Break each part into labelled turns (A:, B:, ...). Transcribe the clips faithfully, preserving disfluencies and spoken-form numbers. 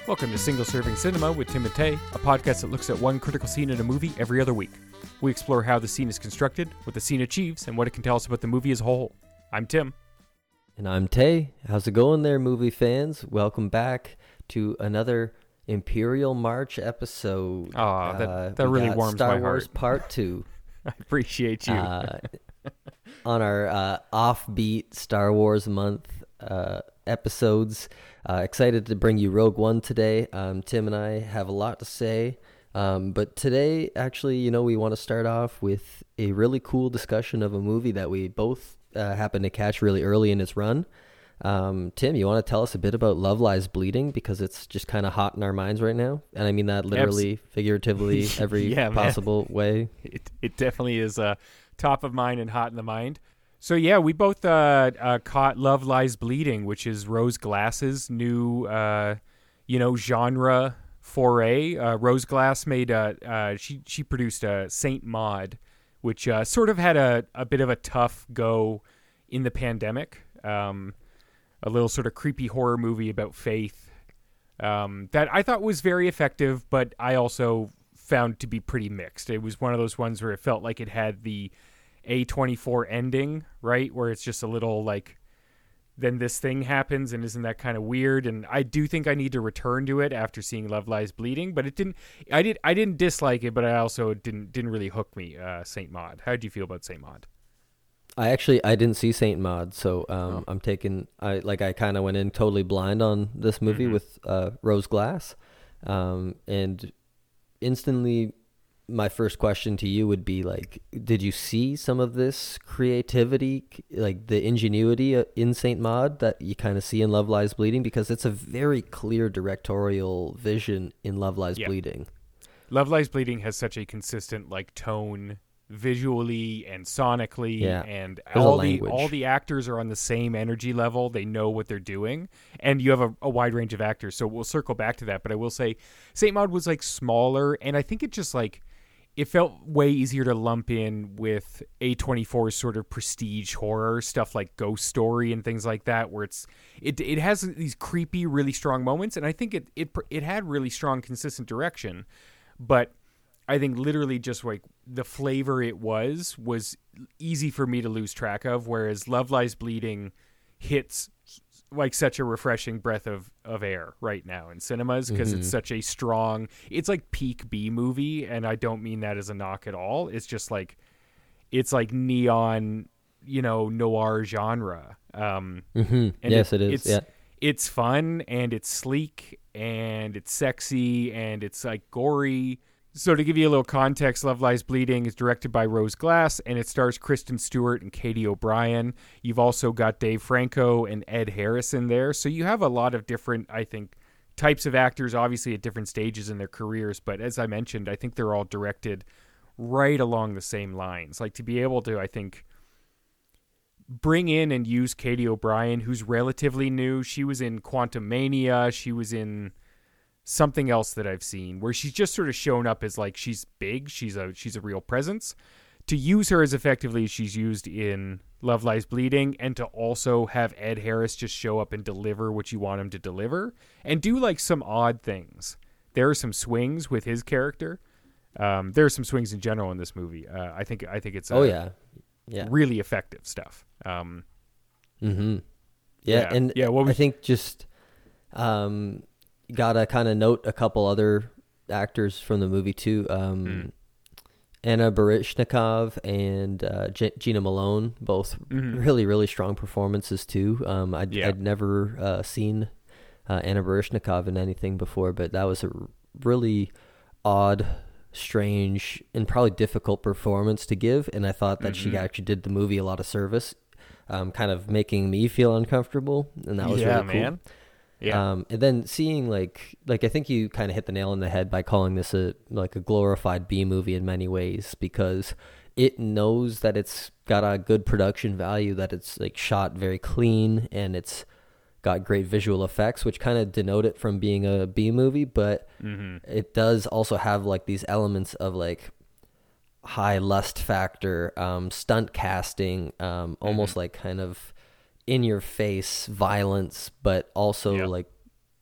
A: Welcome to Single Serving Cinema with Tim and Tay, a podcast that looks at one critical scene in a movie every other week. We explore how the scene is constructed, what the scene achieves, and what it can tell us about the movie as a whole. I'm Tim.
B: And I'm Tay. How's it going there, movie fans? Welcome back to another Imperial March episode.
A: Aw, that,
B: uh,
A: that really warms
B: Star
A: my
B: Wars
A: heart.
B: Part two.
A: I appreciate you.
B: Uh, on our uh, offbeat Star Wars month uh, episodes. Uh, excited to bring you Rogue One today. Um, Tim and I have a lot to say. Um, but today, actually, you know, we want to start off with a really cool discussion of a movie that we both uh, happened to catch really early in its run. Um, Tim, you want to tell us a bit about Love Lies Bleeding, because it's just kind of hot in our minds right now, and I mean that literally, Abs- figuratively, every yeah, possible way.
A: It it definitely is uh, top of mind and hot in the mind. So yeah, we both uh, uh, caught Love Lies Bleeding, which is Rose Glass's new, uh, you know, genre foray. Uh, Rose Glass made a uh, she she produced a Saint Maud, which uh, sort of had a, a bit of a tough go in the pandemic. Um, a little sort of creepy horror movie about faith um, that I thought was very effective, but I also found to be pretty mixed. It was one of those ones where it felt like it had the A twenty-four ending, right? Where it's just a little like, then this thing happens, and isn't that kind of weird? And I do think I need to return to it after seeing Love Lies Bleeding, but it didn't, I did, I didn't dislike it, but I also didn't, didn't really hook me, uh, Saint Maud. How did you feel about Saint Maud?
B: I actually, I didn't see Saint Maud, so um,
A: oh.
B: I'm taking, I like I kind of went in totally blind on this movie mm-hmm. with uh, Rose Glass, um, and instantly my first question to you would be like, did you see some of this creativity, like the ingenuity in Saint Maud that you kind of see in Love Lies Bleeding? Because it's a very clear directorial vision in Love Lies
A: yeah.
B: Bleeding.
A: Love Lies Bleeding has such a consistent like tone visually and sonically,
B: yeah.
A: and
B: There's
A: all the all the actors are on the same energy level. They know what they're doing, and you have a, a wide range of actors. So we'll circle back to that. But I will say, Saint Maud was like smaller, and I think it just like it felt way easier to lump in with A twenty-four's sort of prestige horror stuff like Ghost Story and things like that, where it's it it has these creepy, really strong moments, and I think it it it had really strong, consistent direction, but I think literally just like the flavor it was was easy for me to lose track of, whereas Love Lies Bleeding hits like such a refreshing breath of, of air right now in cinemas, because mm-hmm. it's such a strong, it's like peak B movie, and I don't mean that as a knock at all. It's just like, it's like neon, you know, noir genre. Um,
B: mm-hmm. Yes, it, it is.
A: It's,
B: yeah.
A: it's fun, and it's sleek, and it's sexy, and it's like gory. So to give you a little context, Love Lies Bleeding is directed by Rose Glass, and it stars Kristen Stewart and Katie O'Brien. You've also got Dave Franco and Ed Harris in there. So you have a lot of different, I think, types of actors, obviously at different stages in their careers. But as I mentioned, I think they're all directed right along the same lines. Like to be able to, I think, bring in and use Katie O'Brien, who's relatively new. She was in Quantum Mania. She was in something else that I've seen where she's just sort of shown up as like she's big, she's a she's a real presence. To use her as effectively as she's used in Love Lies Bleeding, and to also have Ed Harris just show up and deliver what you want him to deliver, and do like some odd things. There are some swings with his character. Um, there are some swings in general in this movie. Uh, I think I think it's uh,
B: oh yeah, yeah,
A: really effective stuff. Um,
B: mm-hmm. Yeah,
A: yeah,
B: and
A: yeah, what was,
B: I think just um. gotta kind of note a couple other actors from the movie too. Um, mm. Anna Baryshnikov and uh, G- Gina Malone, both mm-hmm. really, really strong performances too. Um, I'd,
A: yeah.
B: I'd never uh, seen uh, Anna Baryshnikov in anything before, but that was a really odd, strange, and probably difficult performance to give. And I thought that mm-hmm. she actually did the movie a lot of service, um, kind of making me feel uncomfortable, and that was
A: yeah,
B: really cool.
A: Man. Yeah.
B: Um, and then seeing like, like I think you kind of hit the nail on the head by calling this a, like a glorified B movie in many ways, because it knows that it's got a good production value, that it's like shot very clean, and it's got great visual effects, which kind of denote it from being a B movie, but mm-hmm. it does also have like these elements of like high lust factor, um, stunt casting, um, mm-hmm. almost like kind of in your face violence, but also
A: yeah.
B: like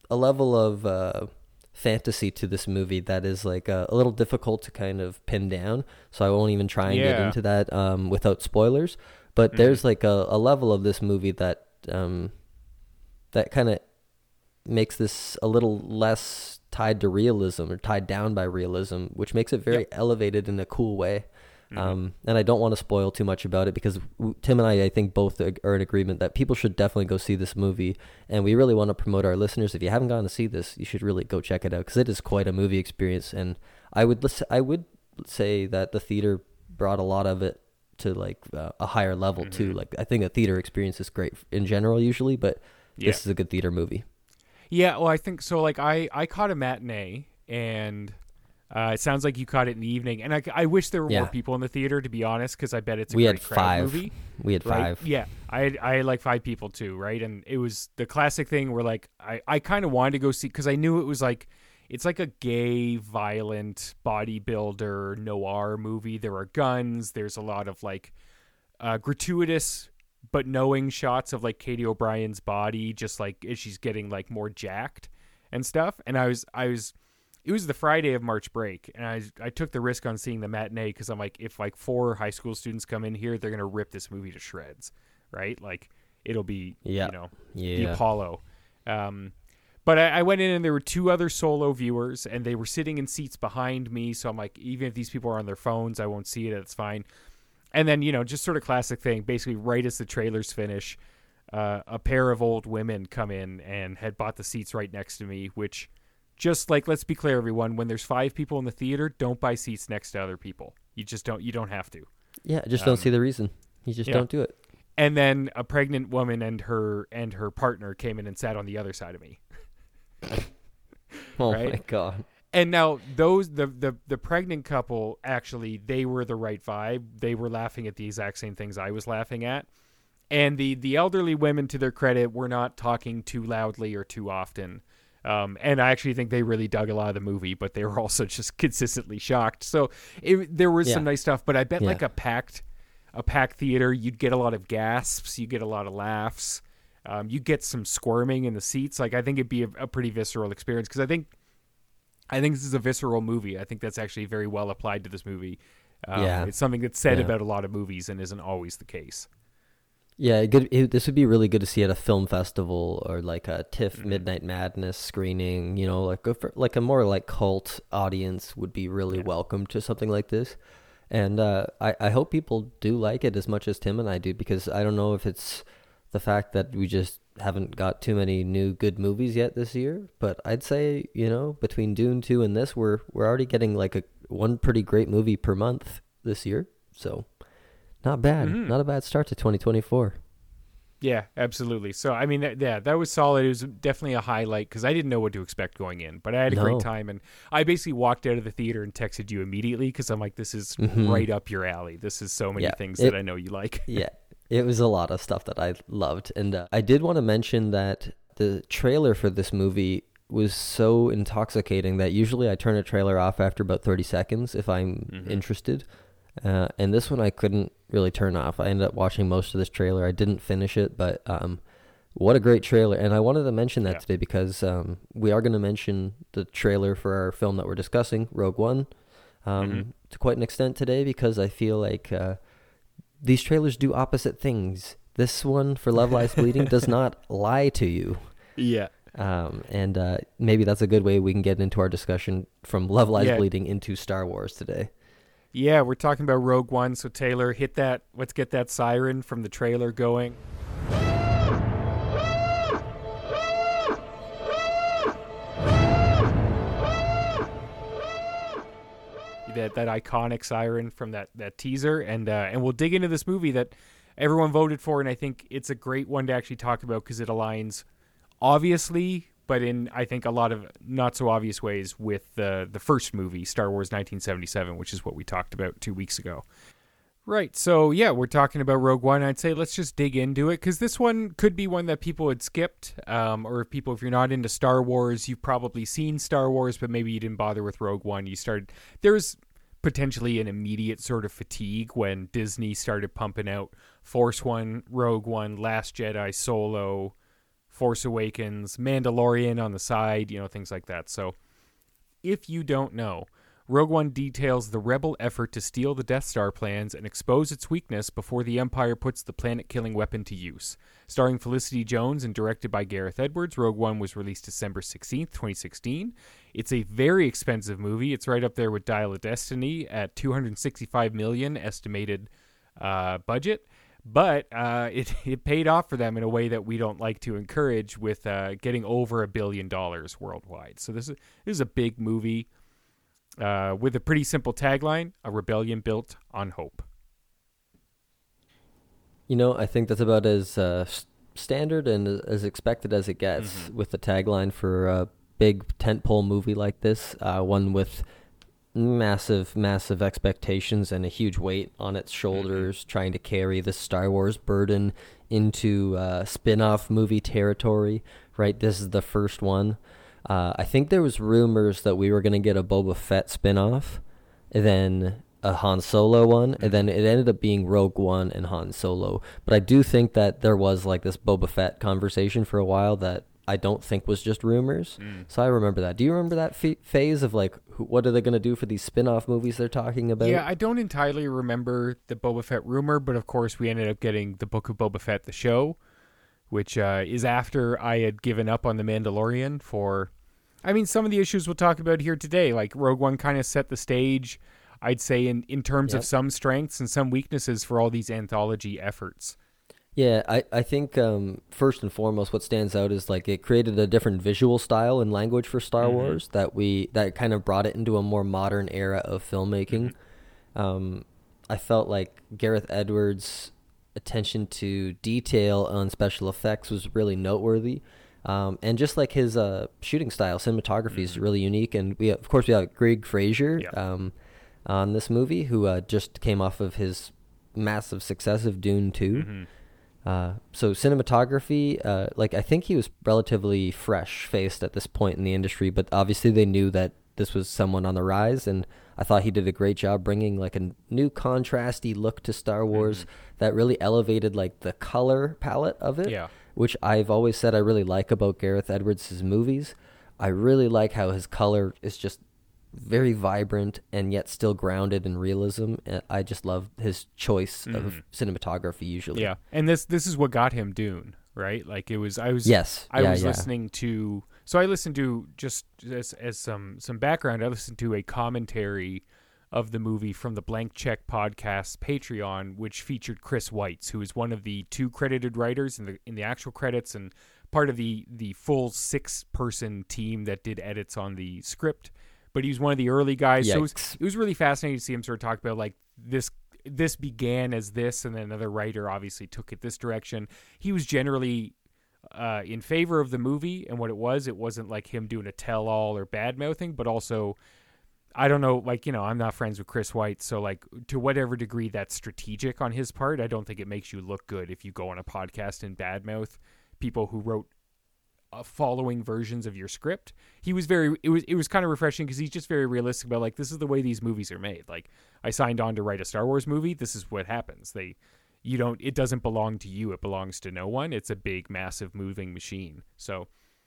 B: a level of uh, fantasy to this movie that is like uh, a little difficult to kind of pin down. So I won't even try and
A: Yeah.
B: get into that um, without spoilers. But
A: Mhm.
B: there's like a, a level of this movie that um, that kind of makes this a little less tied to realism or tied down by realism, which makes it very
A: Yep.
B: elevated in a cool way.
A: Mhm.
B: Um, and I don't want to spoil too much about it because w- Tim and I, I think both ag- are in agreement that people should definitely go see this movie. And we really want to promote our listeners. If you haven't gone to see this, you should really go check it out because it is quite a movie experience. And I would lis- I would say that the theater brought a lot of it to like uh, a higher level
A: Mhm.
B: too. Like I think a theater experience is great in general usually, but
A: Yeah.
B: this is a good theater movie.
A: Yeah, well, I think so. Like, I, I caught a matinee, and uh, it sounds like you caught it in the evening. And I, I wish there were
B: Yeah.
A: more people in the theater, to be honest, because I bet it's a
B: We
A: great
B: had
A: crowd
B: five.
A: movie.
B: We had
A: Right?
B: five.
A: Yeah, I had, I had like five people too, right? And it was the classic thing where like I, I kind of wanted to go see because I knew it was like it's like a gay, violent bodybuilder noir movie. There are guns. There's a lot of like uh, gratuitous but knowing shots of like Katie O'Brien's body, just like as she's getting like more jacked and stuff. And I was I was it was the Friday of March break, and I I took the risk on seeing the matinee because I'm like, if like four high school students come in here, they're gonna rip this movie to shreds, right? Like it'll be
B: Yeah.
A: you know the
B: Yeah.
A: Apollo. Um, but I, I went in and there were two other solo viewers, and they were sitting in seats behind me. So I'm like, even if these people are on their phones, I won't see it. It's fine. And then you know, just sort of classic thing. Basically, right as the trailers finish, uh, a pair of old women come in and had bought the seats right next to me, which. Just like, let's be clear, everyone, when there's five people in the theater, don't buy seats next to other people. You just don't, you don't have to.
B: Yeah, just
A: Um,
B: don't see the reason. You just
A: yeah.
B: don't do it.
A: And then a pregnant woman and her and her partner came in and sat on the other side of me.
B: Oh
A: Right?
B: my god.
A: And now those, the, the, the pregnant couple, actually, they were the right vibe. They were laughing at the exact same things I was laughing at. And the, the elderly women, to their credit, were not talking too loudly or too often. Um, and I actually think they really dug a lot of the movie, but they were also just consistently shocked. So it, there was
B: Yeah.
A: some nice stuff, but I bet
B: Yeah.
A: like a packed, a packed theater, you'd get a lot of gasps, you get a lot of laughs, um, you get some squirming in the seats. Like I think it'd be a, a pretty visceral experience because I think, I think this is a visceral movie. I think that's actually very well applied to this movie. Um,
B: Yeah.
A: It's something that's said
B: Yeah.
A: about a lot of movies and isn't always the case.
B: Yeah, good. It, this would be really good to see at a film festival or like a TIFF
A: Mhm.
B: Midnight Madness screening. You know, like a, for- like a more like cult audience would be really
A: Yeah.
B: welcome to something like this. And uh, I I hope people do like it as much as Tim and I do because I don't know if it's the fact that we just haven't got too many new good movies yet this year, but I'd say you know between Dune two and this, we're we're already getting like a one pretty great movie per month this year. So. Not bad.
A: Mhm.
B: Not a bad start to twenty twenty-four.
A: Yeah, absolutely. So, I mean, that, yeah, that was solid. It was definitely a highlight because I didn't know what to expect going in, but I had a
B: No.
A: great time. And I basically walked out of the theater and texted you immediately because I'm like, this is
B: Mhm.
A: right up your alley. This is so many
B: Yeah,
A: things
B: it-
A: that I know you like.
B: Yeah, it was a lot of stuff that I loved. And uh, I did want to mention that the trailer for this movie was so intoxicating that usually I turn a trailer off after about thirty seconds if I'm
A: Mhm.
B: interested. Uh, and this one I couldn't really turn off. I ended up watching most of this trailer. I didn't finish it, but um, what a great trailer. And I wanted to mention that
A: Yeah.
B: today because um, we are going to mention the trailer for our film that we're discussing, Rogue One, um,
A: Mhm.
B: to quite an extent today because I feel like uh, these trailers do opposite things. This one for Love Lies Bleeding does not lie to you.
A: Yeah.
B: Um, and uh, maybe that's a good way we can get into our discussion from Love Lies
A: Yeah.
B: Bleeding into Star Wars today.
A: Yeah, we're talking about Rogue One. So, Taylor, hit that. Let's get that siren from the trailer going. That that iconic siren from that, that teaser, and uh, and we'll dig into this movie that everyone voted for, and I think it's a great one to actually talk about because it aligns, obviously, but in I think a lot of not so obvious ways with the the first movie, Star Wars nineteen seventy-seven, which is what we talked about two weeks ago. Right, so yeah, we're talking about Rogue One. I'd say let's just dig into it because this one could be one that people had skipped, um, or if people, if you're not into Star Wars, you've probably seen Star Wars, but maybe you didn't bother with Rogue One. You started there's potentially an immediate sort of fatigue when Disney started pumping out Force One, Rogue One, Last Jedi, Solo, Force Awakens, Mandalorian on the side, you know, things like that. So if you don't know, Rogue One details the rebel effort to steal the Death Star plans and expose its weakness before the Empire puts the planet-killing weapon to use. Starring Felicity Jones and directed by Gareth Edwards, Rogue One was released December sixteenth, twenty sixteen. It's a very expensive movie. It's right up there with Dial of Destiny at two hundred sixty-five million dollars estimated uh, budget. But uh, it, it paid off for them in a way that we don't like to encourage, with uh, getting over a billion dollars worldwide. So this is, this is a big movie. Uh, with a pretty simple tagline: a rebellion built on hope.
B: You know, I think that's about as uh, standard and as expected as it gets, mm-hmm. with the tagline for a big tentpole movie like this, uh, one with massive, massive expectations and a huge weight on its shoulders, mm-hmm. trying to carry the Star Wars burden into uh, spin-off movie territory, right? This is the first one. Uh, I think there was rumors that we were going to get a Boba Fett spin-off, and then a Han Solo one, and then it ended up being Rogue One and Han Solo. But I do think that there was like this Boba Fett conversation for a while that I don't think was just rumors. Mm. So I remember that. Do you remember that f- phase of like, who, what are they going to do for these spin-off movies they're talking about?
A: Yeah, I don't entirely remember the Boba Fett rumor, but of course we ended up getting the Book of Boba Fett, the show, which uh, is after I had given up on The Mandalorian for, I mean, some of the issues we'll talk about here today. Like Rogue One kind of set the stage, I'd say, in, in terms yep. of some strengths and some weaknesses for all these anthology efforts.
B: Yeah, I, I think um, first and foremost what stands out is like it created a different visual style and language for Star mm-hmm. Wars that we that kind of brought it into a more modern era of filmmaking. Mm-hmm. Um, I felt like Gareth Edwards' attention to detail on special effects was really noteworthy. Um, and just like his uh, shooting style, cinematography mm-hmm. is really unique. And we, of course, we have Greg Fraser
A: yep.
B: um, on this movie, who uh, just came off of his massive success of Dune two. Mm-hmm. Uh, so cinematography, uh, like I think he was relatively fresh-faced at this point in the industry, but obviously they knew that this was someone on the rise, and I thought he did a great job bringing like a new contrasty look to Star Wars mm-hmm. that really elevated like the color palette of it,
A: yeah.
B: which I've always said I really like about Gareth Edwards' movies. I really like how his color is just very vibrant and yet still grounded in realism. I just love his choice mm. of cinematography usually.
A: Yeah, and this this is what got him Dune, right? Like it was I was
B: yes,
A: I
B: yeah,
A: was
B: yeah.
A: listening to so I listened to just as as some some background. I listened to a commentary of the movie from the Blank Check podcast Patreon, which featured Chris Weitz, who is one of the two credited writers in the in the actual credits and part of the the full six person team that did edits on the script. But he was one of the early guys, Yikes. so it was, it was really fascinating to see him sort of talk about like this. This began as this, and then another writer obviously took it this direction. He was generally uh, in favor of the movie and what it was. It wasn't like him doing a tell-all or bad-mouthing, but also, I don't know, like, you know, I'm not friends with Chris White, so like to whatever degree that's strategic on his part, I don't think it makes you look good if you go on a podcast and badmouth people who wrote Uh, following versions of your script. He was very it was it was kind of refreshing because he's just very realistic about like this is the way these movies are made. Like I signed on to write a Star Wars movie, this is what happens. They you don't it doesn't belong to you, it belongs to no one. It's a big massive moving machine. So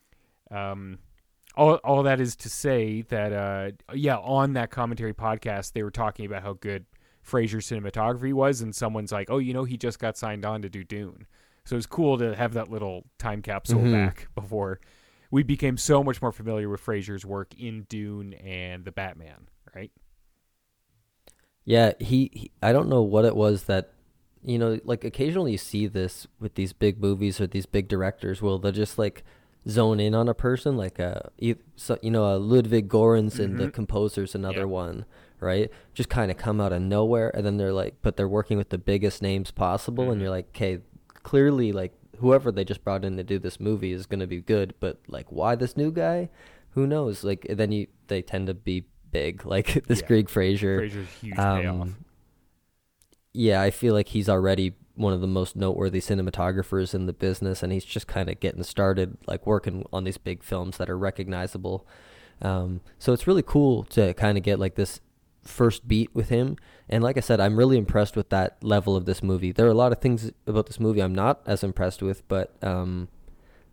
A: um all all that is to say that uh yeah, on that commentary podcast they were talking about how good Fraser's cinematography was, and someone's like, "Oh, you know, he just got signed on to do Dune." So it was cool to have that little time capsule mm-hmm. back before we became so much more familiar with Fraser's work in Dune and the Batman, right?
B: Yeah, he, he I don't know what it was that, you know, like occasionally you see this with these big movies or these big directors, will they'll just like zone in on a person, like a, you know, a Ludwig Göransson mm-hmm. and the composer's another yeah. one, right? Just kind of come out of nowhere, and then they're like, but they're working with the biggest names possible, mm-hmm. and you're like, okay, clearly, like, whoever they just brought in to do this movie is going to be good, but, like, why this new guy? Who knows? Like, then you they tend to be big, like this yeah. Greg Fraser.
A: Fraser's huge
B: um,
A: payoff.
B: Yeah, I feel like he's already one of the most noteworthy cinematographers in the business, and he's just kind of getting started, like, working on these big films that are recognizable. Um, so it's really cool to kind of get, like, this first beat with him, and like I said, I'm really impressed with that level of this movie. There are a lot of things about this movie I'm not as impressed with, but um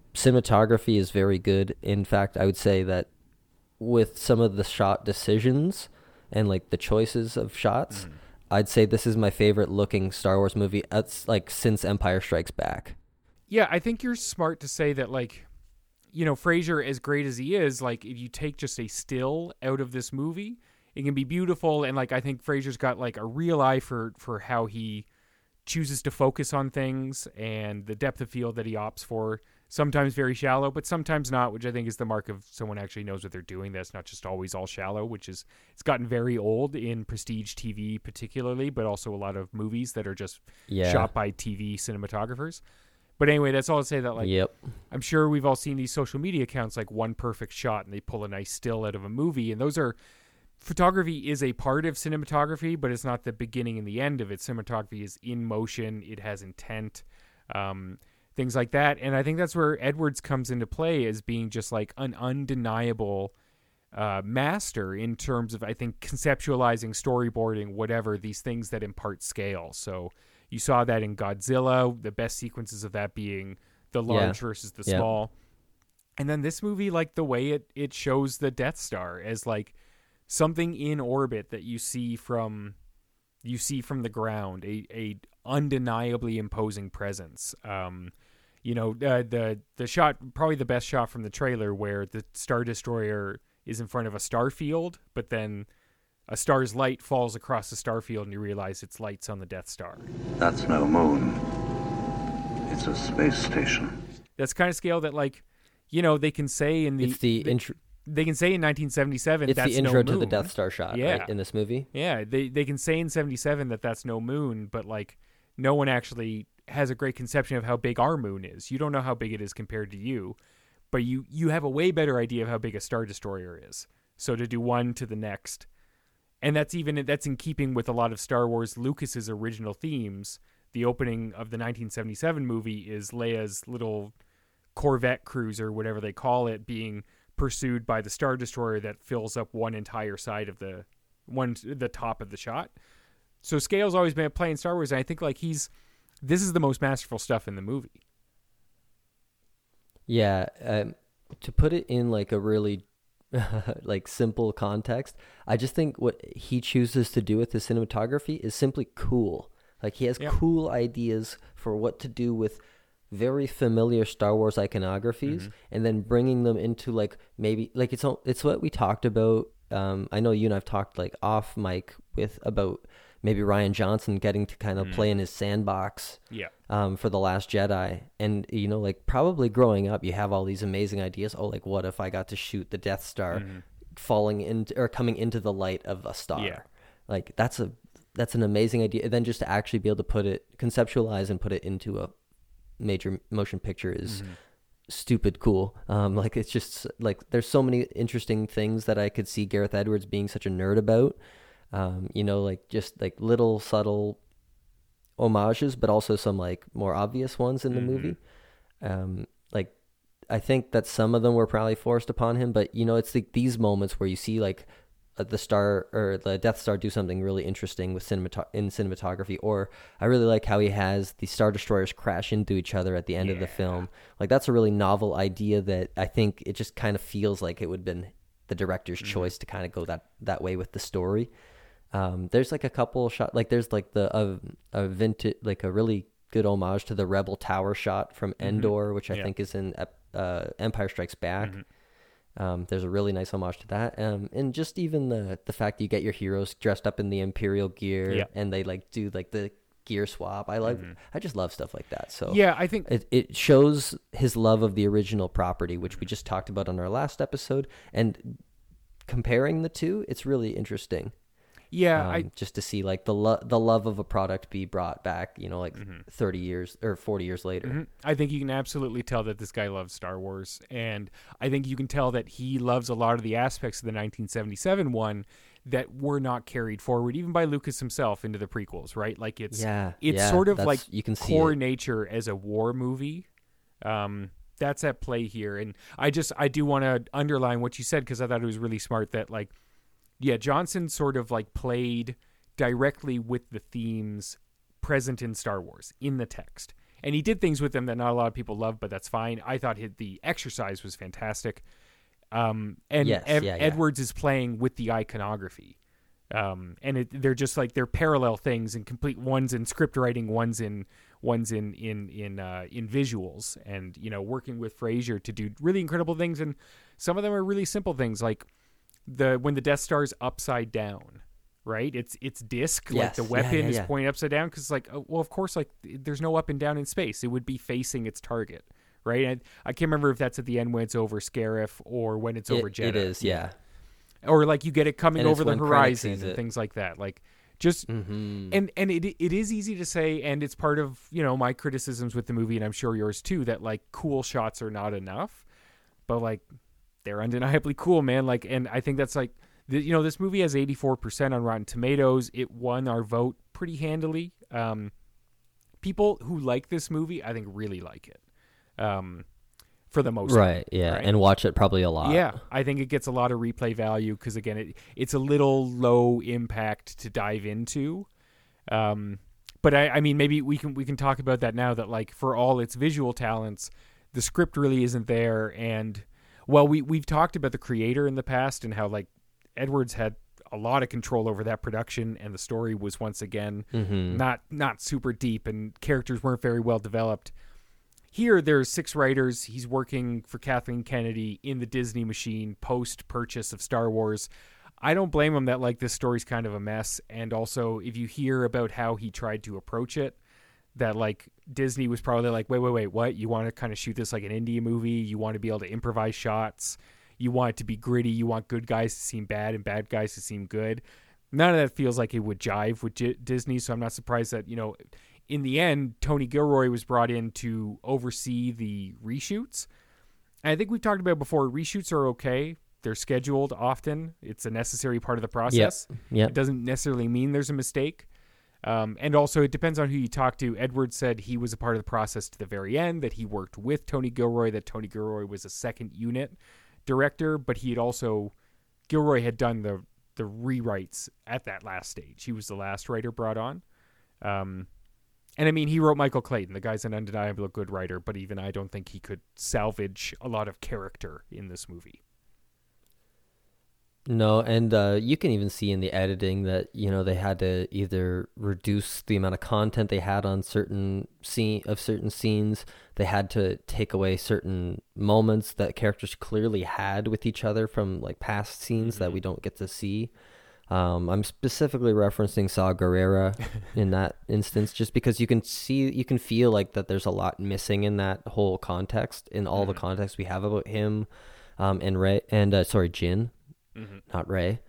B: cinematography is very good. In fact, I would say that with some of the shot decisions and like the choices of shots, mm. I'd say this is my favorite looking Star Wars movie. That's like since Empire Strikes Back.
A: Yeah, I think you're smart to say that, like, you know, Fraser, as great as he is, like, if you take just a still out of this movie, it can be beautiful. And like, I think Fraser's got like a real eye for, for how he chooses to focus on things and the depth of field that he opts for. Sometimes very shallow, but sometimes not, which I think is the mark of someone actually knows what they're doing. That's not just always all shallow, which is, it's gotten very old in prestige T V particularly, but also a lot of movies that are just yeah. shot by T V cinematographers. But anyway, that's all to say that, like,
B: yep.
A: I'm sure we've all seen these social media accounts, like One Perfect Shot, and they pull a nice still out of a movie. And those are, photography is a part of cinematography, but it's not the beginning and the end of it. Cinematography is in motion. It has intent. Um, things like that. And I think that's where Edwards comes into play as being just like an undeniable uh, master in terms of, I think, conceptualizing, storyboarding, whatever, these things that impart scale. So you saw that in Godzilla, the best sequences of that being the large yeah. versus the yeah. small. And then this movie, like the way it, it shows the Death Star as like something in orbit that you see from you see from the ground, a, a undeniably imposing presence. Um, you know, uh, the the shot, probably the best shot from the trailer, where the Star Destroyer is in front of a star field, but then a star's light falls across the star field and you realize it's lights on the Death Star.
C: That's no moon. It's a space station.
A: That's kind of scale that, like, you know, they can say in the...
B: It's the,
A: the
B: intro...
A: They can say in nineteen seventy-seven
B: it's
A: that's
B: the intro
A: no
B: to
A: moon.
B: the Death Star shot,
A: yeah.
B: right, in this movie?
A: Yeah, they, they can say in seventy-seven that that's no moon, but, like, no one actually has a great conception of how big our moon is. You don't know how big it is compared to you, but you, you have a way better idea of how big a Star Destroyer is. So to do one to the next... And that's even that's in keeping with a lot of Star Wars Lucas's original themes. The opening of the nineteen seventy-seven movie is Leia's little Corvette cruiser, whatever they call it, being pursued by the Star Destroyer that fills up one entire side of the one the top of the shot. So scale's always been at play in Star Wars, and I think like he's this is the most masterful stuff in the movie.
B: Yeah, um, to put it in like a really like simple context, I just think what he chooses to do with his cinematography is simply cool. Like he has yep. cool ideas for what to do with very familiar Star Wars iconographies, mm-hmm. and then bringing them into like maybe like it's it's what we talked about. Um, I know you and I've talked like off mic with about maybe Rian Johnson getting to kind of mm. play in his sandbox
A: yeah.
B: um, for The Last Jedi. And, you know, like probably growing up, you have all these amazing ideas. Oh, like what if I got to shoot the Death Star mm-hmm. falling into or coming into the light of a star?
A: Yeah.
B: Like that's a that's an amazing idea. And then just to actually be able to put it, conceptualize and put it into a major motion picture is mm-hmm. stupid cool. Um, like it's just like there's so many interesting things that I could see Gareth Edwards being such a nerd about. Um, you know, like just like little subtle homages, but also some like more obvious ones in the mm-hmm. movie. Um, like I think that some of them were probably forced upon him, but you know, it's like these moments where you see like uh, the star or the Death Star do something really interesting with cinemat in cinematography. Or I really like how he has the Star Destroyers crash into each other at the end yeah. of the film. Like that's a really novel idea that I think it just kind of feels like it would have been the director's mm-hmm. choice to kind of go that, that way with the story. Um, there's like a couple shot, like there's like the a, a vintage, like a really good homage to the Rebel Tower shot from Endor, mm-hmm. which I yeah. think is in uh, Empire Strikes Back. Mm-hmm. Um, there's a really nice homage to that, um, and just even the the fact that you get your heroes dressed up in the Imperial gear, yeah. and they like do like the gear swap. I like, mm-hmm. I just love stuff like that. So
A: yeah, I think
B: it it shows his love of the original property, which we just talked about on our last episode, and comparing the two, it's really interesting.
A: Yeah,
B: um,
A: I
B: just to see like the lo- the love of a product be brought back, you know, like mm-hmm. thirty years or forty years later.
A: Mm-hmm. I think you can absolutely tell that this guy loves Star Wars, and I think you can tell that he loves a lot of the aspects of the nineteen seventy-seven one that were not carried forward, even by Lucas himself, into the prequels. Right? Like it's
B: yeah,
A: it's
B: yeah,
A: sort of like
B: you can see
A: core
B: it.
A: nature as a war movie. Um, that's at play here, and I just I do want to underline what you said because I thought it was really smart that like. Yeah, Johnson sort of like played directly with the themes present in Star Wars in the text. and he did things with them that not a lot of people love, but that's fine. I thought his, the exercise was fantastic. Um, and
B: Yes,
A: Ed-
B: yeah, yeah.
A: Edwards is playing with the iconography. Um, and it, they're just like, they're parallel things and complete, one's in script writing, one's in, one's in, in, in, uh, in visuals, and, you know, working with Fraser to do really incredible things. And some of them are really simple things, like the, when the Death Star's upside down, right? It's, it's disc,
B: Yes,
A: like the
B: yeah,
A: weapon
B: yeah,
A: is
B: yeah.
A: pointing upside down. Cause like, oh, well, of course, like there's no up and down in space. It would be facing its target. Right. And I can't remember if that's at the end when it's over Scarif or when it's over
B: It,
A: Jeddah.
B: it is, yeah.
A: Or like you get it coming
B: And it's
A: over the
B: when Krennic
A: horizon
B: sees
A: and
B: it.
A: things like that. Like just
B: Mm-hmm.
A: and and it it is easy to say, and it's part of, you know, my criticisms with the movie, and I'm sure yours too, that like cool shots are not enough, but like they're undeniably cool, man. Like, and I think that's like the, you know, this movie has eighty-four percent on Rotten Tomatoes. It won our vote pretty handily. Um, people who like this movie, I think, really like it. Um, for the most
B: Right,
A: part,
B: yeah,
A: right?
B: and watch it probably a lot.
A: Yeah, I think it gets a lot of replay value because, again, it it's a little low impact to dive into. Um, but I, I mean, maybe we can we can talk about that now. That like for all its visual talents, the script really isn't there. And well, we we've talked about the creator in the past and how like Edwards had a lot of control over that production, and the story was once again
B: Mm-hmm.
A: not not super deep, and characters weren't very well developed. Here, there's six writers. He's working for Kathleen Kennedy in the Disney machine post-purchase of Star Wars. I don't blame him that, like, this story's kind of a mess. And also, if you hear about how he tried to approach it, that, like, Disney was probably like, wait, wait, wait, what? You want to kind of shoot this like an indie movie? You want to be able to improvise shots? You want it to be gritty? You want good guys to seem bad and bad guys to seem good? None of that feels like it would jive with J- Disney, so I'm not surprised that, you know... In the end, Tony Gilroy was brought in to oversee the reshoots. And I think we've talked about before, reshoots are okay. They're scheduled often. It's a necessary part of the process.
B: Yep.
A: It doesn't necessarily mean there's a mistake. Um, and also, it depends on who you talk to. Edward said he was a part of the process to the very end, that he worked with Tony Gilroy, that Tony Gilroy was a second unit director, but he had also... Gilroy had done the, the rewrites at that last stage. He was the last writer brought on. Um... And I mean, he wrote Michael Clayton. The guy's an undeniable good writer, but even I don't think he could salvage a lot of character in this movie.
B: No, and uh, you can even see in the editing that, you know, they had to either reduce the amount of content they had on certain scene of certain scenes. They had to take away certain moments that characters clearly had with each other from like past scenes
A: Mm-hmm.
B: that we don't get to see. Um, I'm specifically referencing Saw Gerrera in that instance, just because you can see, you can feel like that there's a lot missing in that whole context, in all
A: Mm-hmm.
B: the context we have about him, um, and Ray, and uh, sorry, Jin,
A: Mm-hmm.
B: not Ray.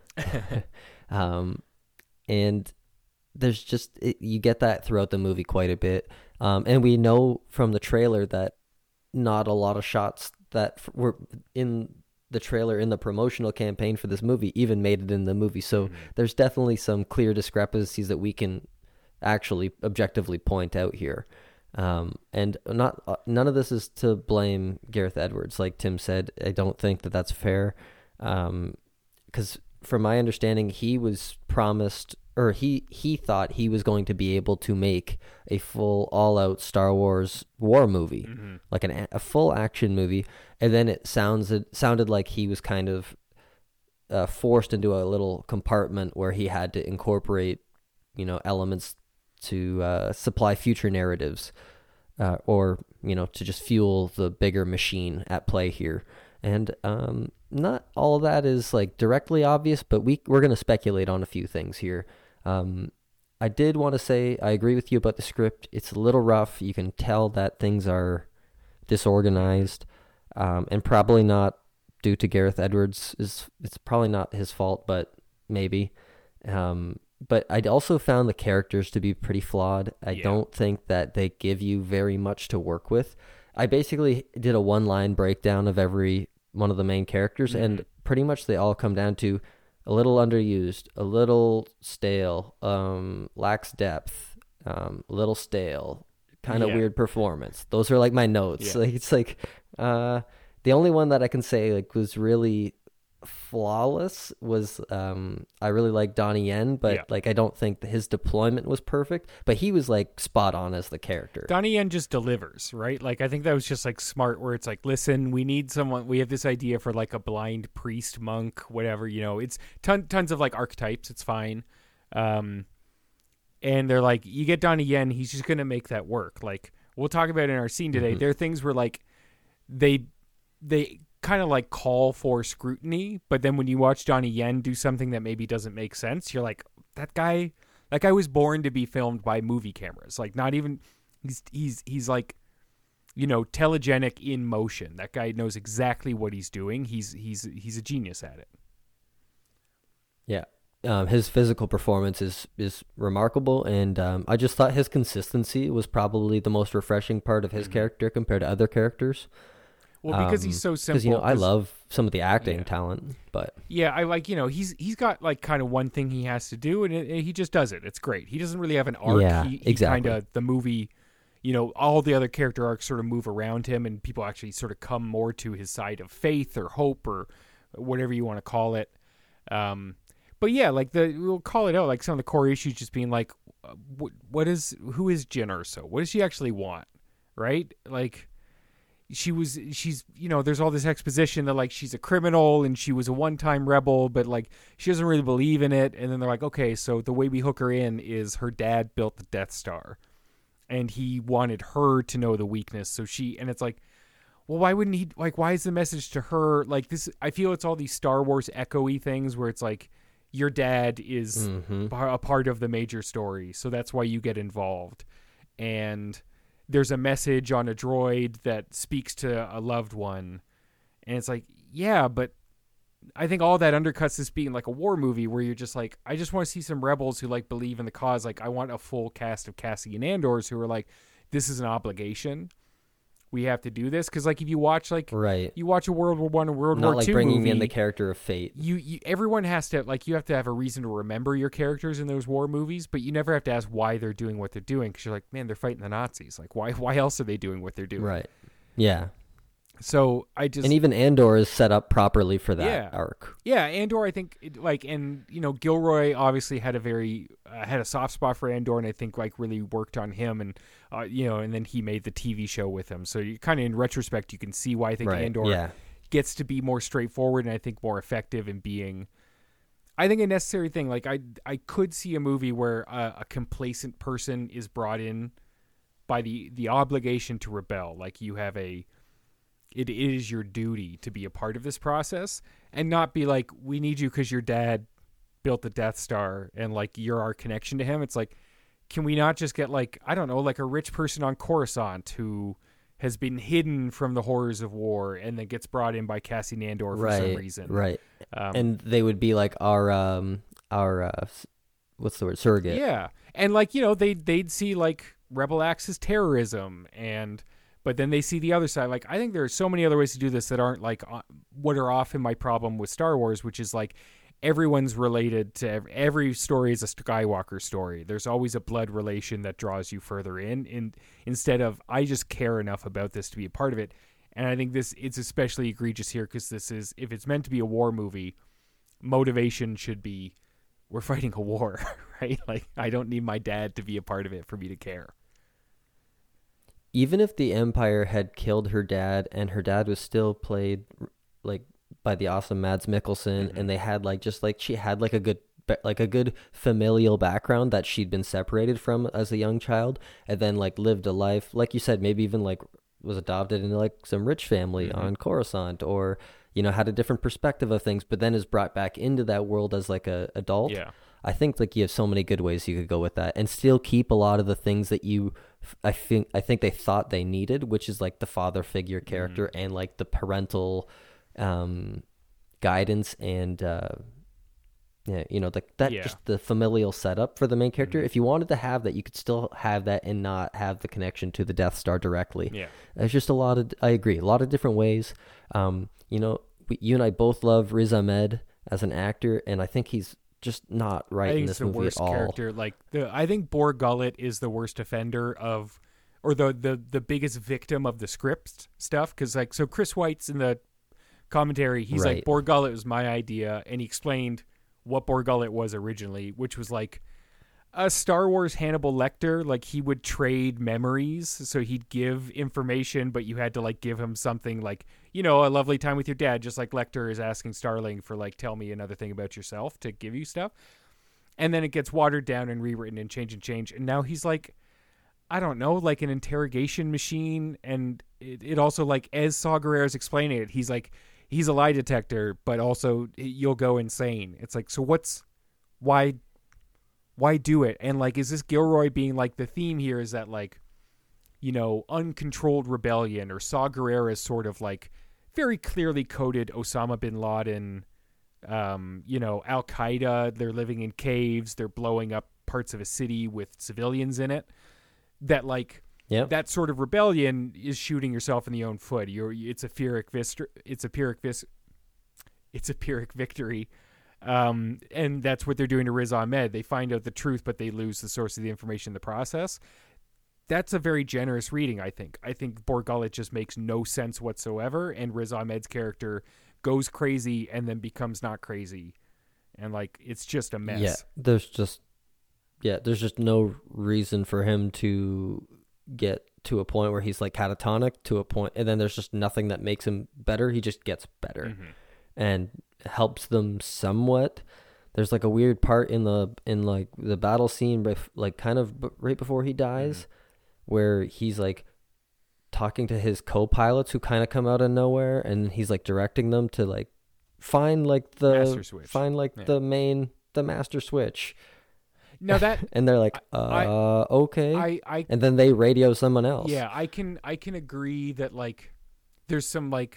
B: um, and there's just, it, you get that throughout the movie quite a bit. Um, and we know from the trailer that not a lot of shots that f- were in the trailer in the promotional campaign for this movie even made it in the movie. So
A: Mm-hmm.
B: there's definitely some clear discrepancies that we can actually objectively point out here. Um, and not uh, none of this is to blame Gareth Edwards. Like Tim said, I don't think that that's fair. Um, because from my understanding, he was promised, or he, he thought he was going to be able to make a full all-out Star Wars war movie,
A: Mm-hmm.
B: like an, a full action movie. And then it sounds it sounded like he was kind of uh, forced into a little compartment where he had to incorporate, you know, elements to uh, supply future narratives, uh, or you know, to just fuel the bigger machine at play here. And um, not all of that is like directly obvious, but we we're gonna speculate on a few things here. Um, I did want to say I agree with you about the script. It's a little rough. You can tell that things are disorganized, um, and probably not due to Gareth Edwards. Is it's probably not his fault, but maybe. Um, but I also found the characters to be pretty flawed. I
A: Yeah.
B: don't think that they give you very much to work with. I basically did a one-line breakdown of every one of the main characters,
A: Mm-hmm.
B: and pretty much they all come down to a little underused, a little stale, um, lacks depth, um, a little stale, kind of
A: Yeah.
B: weird performance. Those are like my notes.
A: Yeah.
B: Like it's like uh, the only one that I can say like was really flawless was um I really like Donnie Yen, but
A: Yeah.
B: like I don't think that his deployment was perfect, but he was like spot on as the character.
A: Donnie Yen just delivers, right? Like I think that was just like smart where it's like, listen, we need someone, we have this idea for like a blind priest, monk, whatever, you know, it's ton, tons of like archetypes. It's fine. Um, and they're like, you get Donnie Yen, he's just going to make that work. Like we'll talk about it in our scene today.
B: Mhm.
A: There are things where like they, they kind of like call for scrutiny, but then when you watch Donnie Yen do something that maybe doesn't make sense, you're like, that guy, that guy was born to be filmed by movie cameras. Like not even, he's, he's, he's like, you know, telegenic in motion. That guy knows exactly what he's doing. He's, he's, he's a genius at it.
B: Yeah. Um, his physical performance is, is remarkable, and um, I just thought his consistency was probably the most refreshing part of his
A: Mhm.
B: character compared to other characters.
A: Well, because he's so simple.
B: Because, you know, I
A: 'cause-
B: love some of the acting
A: Yeah.
B: talent, but
A: Yeah, I like, you know, he's he's got like kind of one thing he has to do, and it, he just does it. It's great. He doesn't really have an arc.
B: Yeah,
A: he, he
B: exactly.
A: kind of, the movie, you know, all the other character arcs sort of move around him, and people actually sort of come more to his side of faith or hope or whatever you want to call it. Um, but yeah, like the we'll call it out, like some of the core issues just being like, uh, what, what is who is Jyn Erso? What does she actually want? Right? Like. She was, she's, you know, there's all this exposition that like she's a criminal and she was a one-time rebel, but like she doesn't really believe in it. And then they're like, okay, so the way we hook her in is her dad built the Death Star and he wanted her to know the weakness. So she, and it's like, well, why wouldn't he, like, why is the message to her like this? I feel it's all these Star Wars echo-y things where it's like your dad is
B: Mhm.
A: a part of the major story. So that's why you get involved. And there's a message on a droid that speaks to a loved one. And it's like, yeah, but I think all that undercuts this being like a war movie where you're just like, I just want to see some rebels who like believe in the cause. Like I want a full cast of Cassian Andors who are like, this is an obligation. We have to do this. Cause like if you watch like,
B: right.
A: you watch a World War One or World
B: Not
A: War
B: like
A: Two
B: bringing
A: movie,
B: in the character of fate.
A: you, you everyone has to like you have to have a reason to remember your characters in those war movies, but you never have to ask why they're doing what they're doing because you're like, man, they're fighting the Nazis. Like why why else are they doing what they're doing?
B: Right. Yeah.
A: So I just
B: And even Andor is set up properly for that
A: Yeah.
B: arc.
A: yeah, Andor. I think it, like and you know Gilroy obviously had a very uh, had a soft spot for Andor, and I think like really worked on him, and uh, you know, and then he made the T V show with him. So you kind of in retrospect you can see why I think
B: Right.
A: Andor
B: Yeah.
A: gets to be more straightforward and I think more effective in being I think a necessary thing. Like I I could see a movie where a, a complacent person is brought in by the the obligation to rebel. Like you have a it is your duty to be a part of this process and not be like, we need you because your dad built the Death Star and like you're our connection to him. It's like, can we not just get like, I don't know, like a rich person on Coruscant who has been hidden from the horrors of war and then gets brought in by Cassian Andor for
B: right.
A: some reason.
B: Right.
A: Um,
B: And they would be like our um our uh s- what's the word surrogate.
A: yeah. And like, you know, they they'd see like Rebel acts as terrorism and but then they see the other side. Like I think there are so many other ways to do this that aren't like uh, what are often my problem with Star Wars, which is like everyone's related to every, every story is a Skywalker story. There's always a blood relation that draws you further in, in instead of I just care enough about this to be a part of it. And I think this it's especially egregious here because this is if it's meant to be a war movie, motivation should be we're fighting a war, right? Like I don't need my dad to be a part of it for me to care.
B: Even if the Empire had killed her dad and her dad was still played like by the awesome Mads Mikkelsen,
A: Mhm.
B: and they had like just like she had like a good like a good familial background that she'd been separated from as a young child, and then like lived a life like you said, maybe even like was adopted into like some rich family
A: Mhm.
B: on Coruscant, or you know had a different perspective of things, but then is brought back into that world as like a adult.
A: Yeah.
B: I think like you have so many good ways you could go with that and still keep a lot of the things that you I think I think they thought they needed, which is like the father figure character
A: Mm-hmm.
B: and like the parental um guidance and uh yeah, you know, like that
A: Yeah.
B: just the familial setup for the main character.
A: Mhm.
B: If you wanted to have that, you could still have that and not have the connection to the Death Star directly.
A: Yeah.
B: There's just a lot of I agree, a lot of different ways. Um, you know, we, you and I both love Riz Ahmed as an actor, and I think he's just not right
A: I think
B: in
A: it's
B: this
A: the
B: movie
A: worst
B: at all.
A: character. Like the, I think Bor Gullet is the worst offender of, or the the the biggest victim of the script stuff. Because like, so Chris White's in the commentary, he's
B: Right.
A: like, Bor Gullet was my idea, and he explained what Bor Gullet was originally, which was like a Star Wars Hannibal Lecter. Like, he would trade memories, so he'd give information, but you had to like give him something like, you know, a lovely time with your dad, just like Lecter is asking Starling for like, tell me another thing about yourself to give you stuff. And then it gets watered down and rewritten and change and change. And now he's like, I don't know, like an interrogation machine. And it, it also, like, as Saw Gerrera's explaining it, he's like, he's a lie detector, but also you'll go insane. It's like, so what's, why, why do it? And like, is this Gilroy being like, the theme here is that like, you know, uncontrolled rebellion, or Saw Gerrera's sort of like very clearly coded Osama bin Laden, um, you know, Al Qaeda, they're living in caves, they're blowing up parts of a city with civilians in it. That like,
B: Yep.
A: that sort of rebellion is shooting yourself in the own foot. You're, it's a Pyrrhic vis, it's a Pyrrhic vis, it's a Pyrrhic victory. Um, and that's what they're doing to Riz Ahmed. They find out the truth, but they lose the source of the information in the process. That's a very generous reading, I think. I think Bor Gullet just makes no sense whatsoever, and Riz Ahmed's character goes crazy and then becomes not crazy. And like, it's just a mess.
B: Yeah, there's just yeah, there's just no reason for him to get to a point where he's like catatonic to a point, and then there's just nothing that makes him better. He just gets better
A: Mm-hmm.
B: and helps them somewhat. There's like a weird part in the in like the battle scene, bef- like kind of b- right before he dies,
A: Mm-hmm.
B: where he's like talking to his co-pilots who kind of come out of nowhere, and he's like directing them to like find like the
A: Master switch.
B: find like
A: Yeah.
B: the main the master switch.
A: Now that
B: And they're like,
A: I-
B: uh, okay.
A: I, I,
B: and then they radio someone else.
A: yeah, I can, I can agree that like, there's some like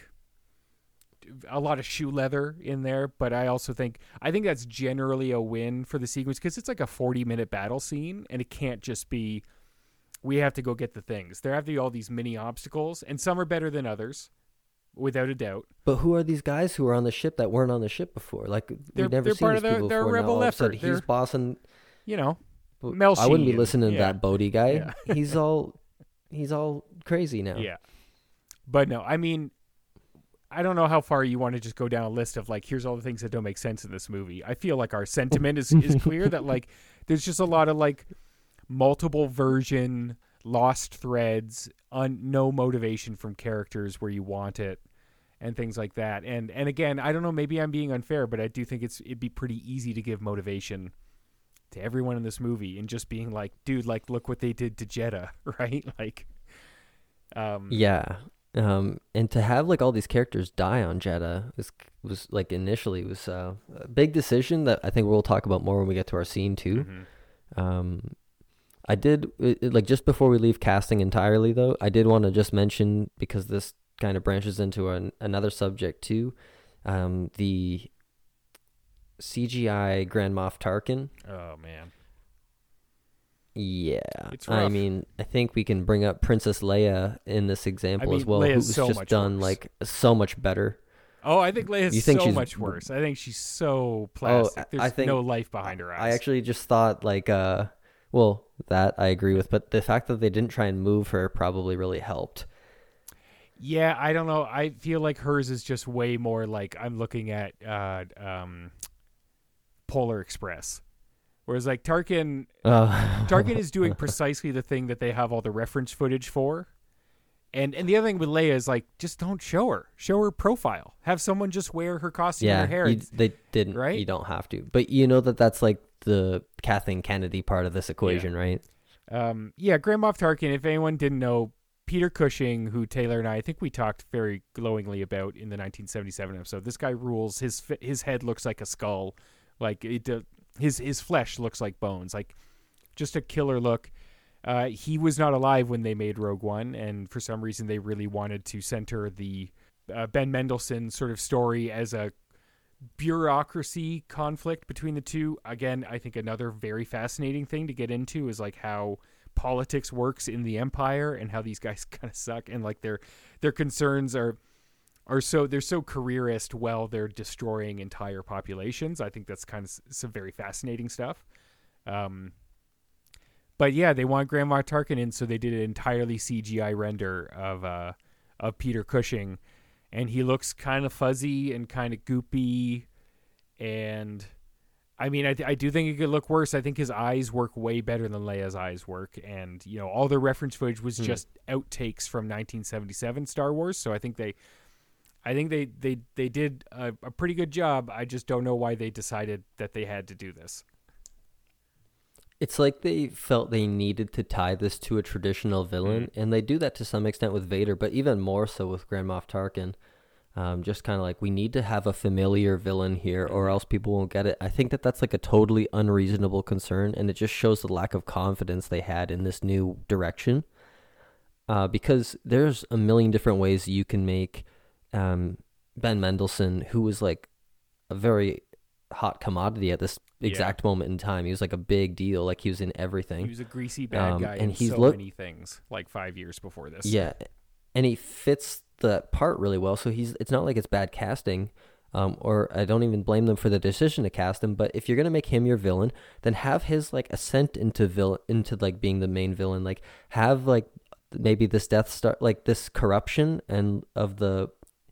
A: a lot of shoe leather in there, but I also think, I think that's generally a win for the sequence, because it's like a forty minute battle scene, and it can't just be, we have to go get the things. There have to be all these mini obstacles, and some are better than others, without a doubt.
B: But who are these guys who are on the ship that weren't on the ship before? Like,
A: They're-
B: we've never
A: they're
B: seen
A: part
B: these
A: of the-
B: people
A: they're a
B: before.
A: rebel
B: Now, all of a
A: effort.
B: sudden,
A: They're-
B: he's bossing.
A: You know, Mel
B: I wouldn't be
A: Sheen.
B: listening to
A: Yeah.
B: that Bodhi guy.
A: Yeah.
B: he's all, he's all crazy now.
A: Yeah. But no, I mean, I don't know how far you want to just go down a list of like, here's all the things that don't make sense in this movie. I feel like our sentiment is, is clear that like, there's just a lot of like multiple version, lost threads, un, no motivation from characters where you want it, and things like that. And, and again, I don't know, maybe I'm being unfair, but I do think it's, it'd be pretty easy to give motivation to everyone in this movie, and just being like, dude, like, look what they did to Jeddah, right? Like, um,
B: Yeah. Um, and to have like all these characters die on Jeddah was was like initially was uh, a big decision that I think we'll talk about more when we get to our scene too.
A: mhm.
B: Um, I did it, it- like just before we leave casting entirely though, I did want to just mention, because this kind of branches into an, another subject too, um, the C G I Grand Moff Tarkin.
A: Oh man.
B: Yeah,
A: It's
B: I
A: rough.
B: mean, I think we can bring up Princess Leia in this example
A: I
B: as
A: mean,
B: well,
A: Leia's
B: who's
A: so
B: just
A: much
B: done
A: worse.
B: like so much better.
A: Oh, I think Leia's
B: You think
A: so
B: she's-
A: much worse. I think she's so plastic. There's
B: I think-
A: no life behind her eyes.
B: I actually just thought like, uh, well, that I agree with, but the fact that they didn't try and move her probably really helped.
A: Yeah, I don't know. I feel like hers is just way more like, I'm looking at uh, um, Polar Express. Whereas like Tarkin,
B: Uh,
A: Tarkin is doing precisely the thing that they have all the reference footage for. And and the other thing with Leia is like, just don't show her. Show her profile. Have someone just wear her costume
B: yeah,
A: and her hair.
B: you-
A: It's-
B: they didn't.
A: right?
B: You don't have to, but you know that that's like the Kathleen Kennedy part of this equation, right?
A: Um, yeah, Grand Moff Tarkin, if anyone didn't know, Peter Cushing, who Taylor and I, I think we talked very glowingly about in the nineteen seventy-seven episode. This guy rules. His fi- his head looks like a skull. Like it, uh, his his flesh looks like bones. Like just a killer look. Uh, he was not alive when they made Rogue One, and for some reason they really wanted to center the uh, Ben Mendelsohn sort of story as a bureaucracy conflict between the two. Again, I think another very fascinating thing to get into is like how politics works in the Empire and how these guys kind of suck, and like their their concerns are are so they're so careerist while they're destroying entire populations. I think that's kind of s- some very fascinating stuff. Um, but yeah, they want Grand Moff Tarkin in, so they did an entirely C G I render of uh of Peter Cushing. and he looks kind of fuzzy and kind of goopy. And I mean, I, I do think it could look worse. I think his eyes work way better than Leia's eyes work. And, you know, all the reference footage was
B: Hmm.
A: just outtakes from nineteen seventy-seven Star Wars. So I think they, I think they, they, they did a, a pretty good job. I just don't know why they decided that they had to do this.
B: It's like they felt they needed to tie this to a traditional villain,
A: Mm-hmm.
B: and they do that to some extent with Vader, but even more so with Grand Moff Tarkin. Um, just kind of like, we need to have a familiar villain here, or else people won't get it. I think that that's like a totally unreasonable concern, and it just shows the lack of confidence they had in this new direction. Uh, because there's a million different ways you can make um, Ben Mendelsohn, who was like a very hot commodity at this exact
A: Yeah.
B: moment in time. He was like a big deal. Like, he was in
A: He
B: everything.
A: was a greasy bad
B: Um,
A: guy
B: and
A: in
B: he's
A: so
B: look-
A: many things, like five years before this.
B: Yeah, and he fits the part really well. So he's it's not like it's bad casting, um, or I don't even blame them for the decision to cast him. But if you're gonna make him your villain, then have his like ascent into villain into like being the main villain. Like, have like maybe this Death Star, like this corruption and of the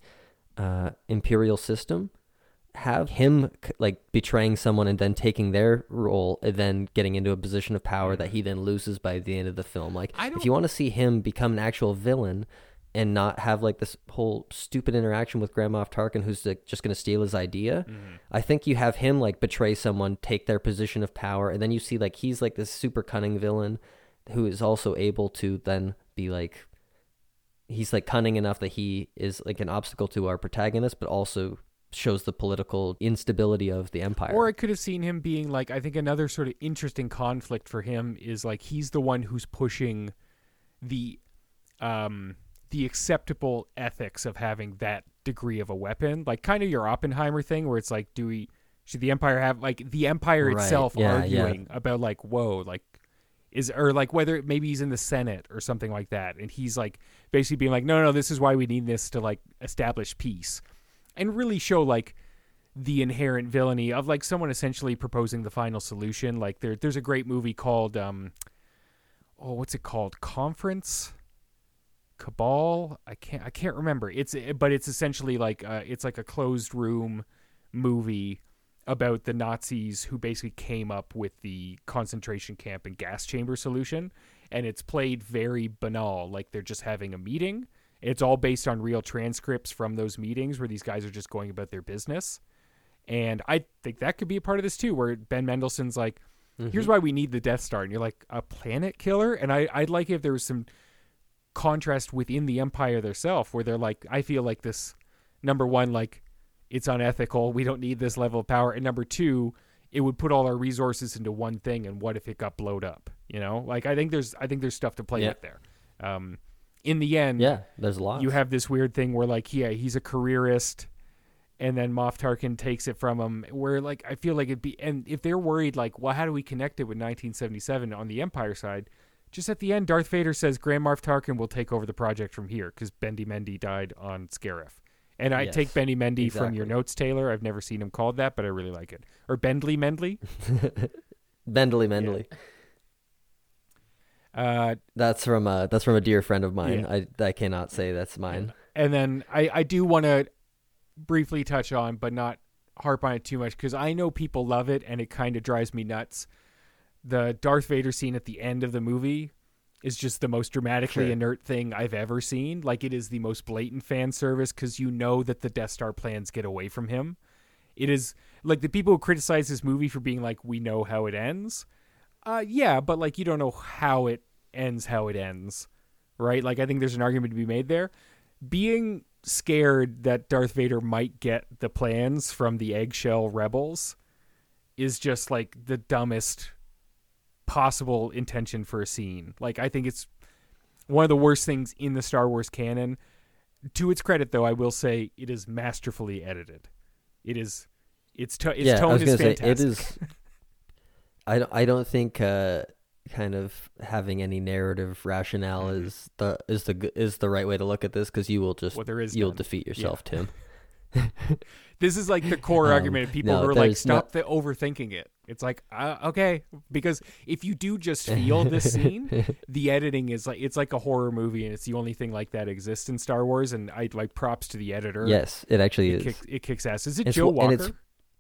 B: uh, Imperial system. Have him c- like betraying someone and then taking their role and then getting into a position of power that he then loses by the end of the film. Like,
A: I
B: if
A: don't-
B: you want to see him become an actual villain and not have like this whole stupid interaction with Grand Moff Tarkin, who's like, just going to steal his idea,
A: Mhm.
B: I think you have him like betray someone, take their position of power, and then you see like he's like this super cunning villain who is also able to then be like, he's like cunning enough that he is like an obstacle to our protagonist, but also shows the political instability of the Empire.
A: Or I could have seen him being like, I think another sort of interesting conflict for him is like he's the one who's pushing the um the acceptable ethics of having that degree of a weapon, like kind of your Oppenheimer thing, where it's like, do we should the Empire have like the Empire
B: Right,
A: itself
B: yeah, yeah.
A: arguing about like, whoa, like is or like whether maybe he's in the Senate or something like that, and he's like basically being like, no, no, this is why we need this to like establish peace, and really show like the inherent villainy of like someone essentially proposing the final solution. Like there, there's a great movie called, um, oh, what's it called? Conference, Cabal. I can't, I can't remember. It's, but it's essentially like, uh, it's like a closed room movie about the Nazis who basically came up with the concentration camp and gas chamber solution, and it's played very banal, like they're just having a meeting. It's all based on real transcripts from those meetings where these guys are just going about their business. And I think that could be a part of this too, where Ben Mendelsohn's like, here's why we need the Death Star. And you're like, a planet killer? And I, I'd like if there was some contrast within the Empire themselves, where they're like, I feel like this, number one, like, it's unethical. We don't need this level of power. And number two, it would put all our resources into one thing. And what if it got blowed up? You know, like, I think there's, I think there's stuff to play
B: Yeah.
A: with there. Um, in the end,
B: yeah, there's a lot.
A: you have this weird thing where like, yeah, he's a careerist, and then Moff Tarkin takes it from him, where like I feel like it'd be, and if they're worried like, well, how do we connect it with nineteen seventy-seven on the Empire side, just at the end Darth Vader says Grand Moff Tarkin will take over the project from here because Bendy Mendy died on Scarif. And I
B: Yes,
A: take Bendy Mendy from your
B: exactly.
A: notes, Taylor. I've never seen him called that, but I really like it. Or Bendley Mendley.
B: Bendley Mendley.
A: Uh,
B: That's from a that's from a dear friend of mine.
A: Yeah.
B: I I cannot say that's mine.
A: And then I, I do want to briefly touch on, but not harp on it too much, because I know people love it and it kind of drives me nuts. The Darth Vader scene at the end of the movie is just the most dramatically
B: Sure.
A: inert thing I've ever seen. Like, it is the most blatant fan service because you know that the Death Star plans get away from him. It is like the people who criticize this movie for being like, we know how it ends. Uh, yeah, but like, you don't know how it ends, how it ends, right? Like, I think there's an argument to be made there. Being scared that Darth Vader might get the plans from the eggshell rebels is just like the dumbest possible intention for a scene. Like, I think it's one of the worst things in the Star Wars canon. To its credit, though, I will say it is masterfully edited. It is, its, to, its
B: yeah, I
A: tone
B: was
A: is
B: gonna
A: fantastic.
B: say it is. I don't, I don't think uh, kind of having any narrative rationale
A: Mhm.
B: is the is the g- is the right way to look at this, because you will just
A: Well, there is
B: you'll
A: none.
B: defeat yourself, Tim.
A: This is like the core
B: Um,
A: argument of people
B: no,
A: who are like,
B: there's
A: stop
B: not-
A: the overthinking it. It's like, uh, okay, because if you do just feel this scene, the editing is like, it's like a horror movie, and it's the only thing like that exists in Star Wars. And I like props to the editor.
B: Yes, it actually
A: it
B: is.
A: Kicks, it kicks ass. Is it
B: It's,
A: Joe Walker?
B: it's,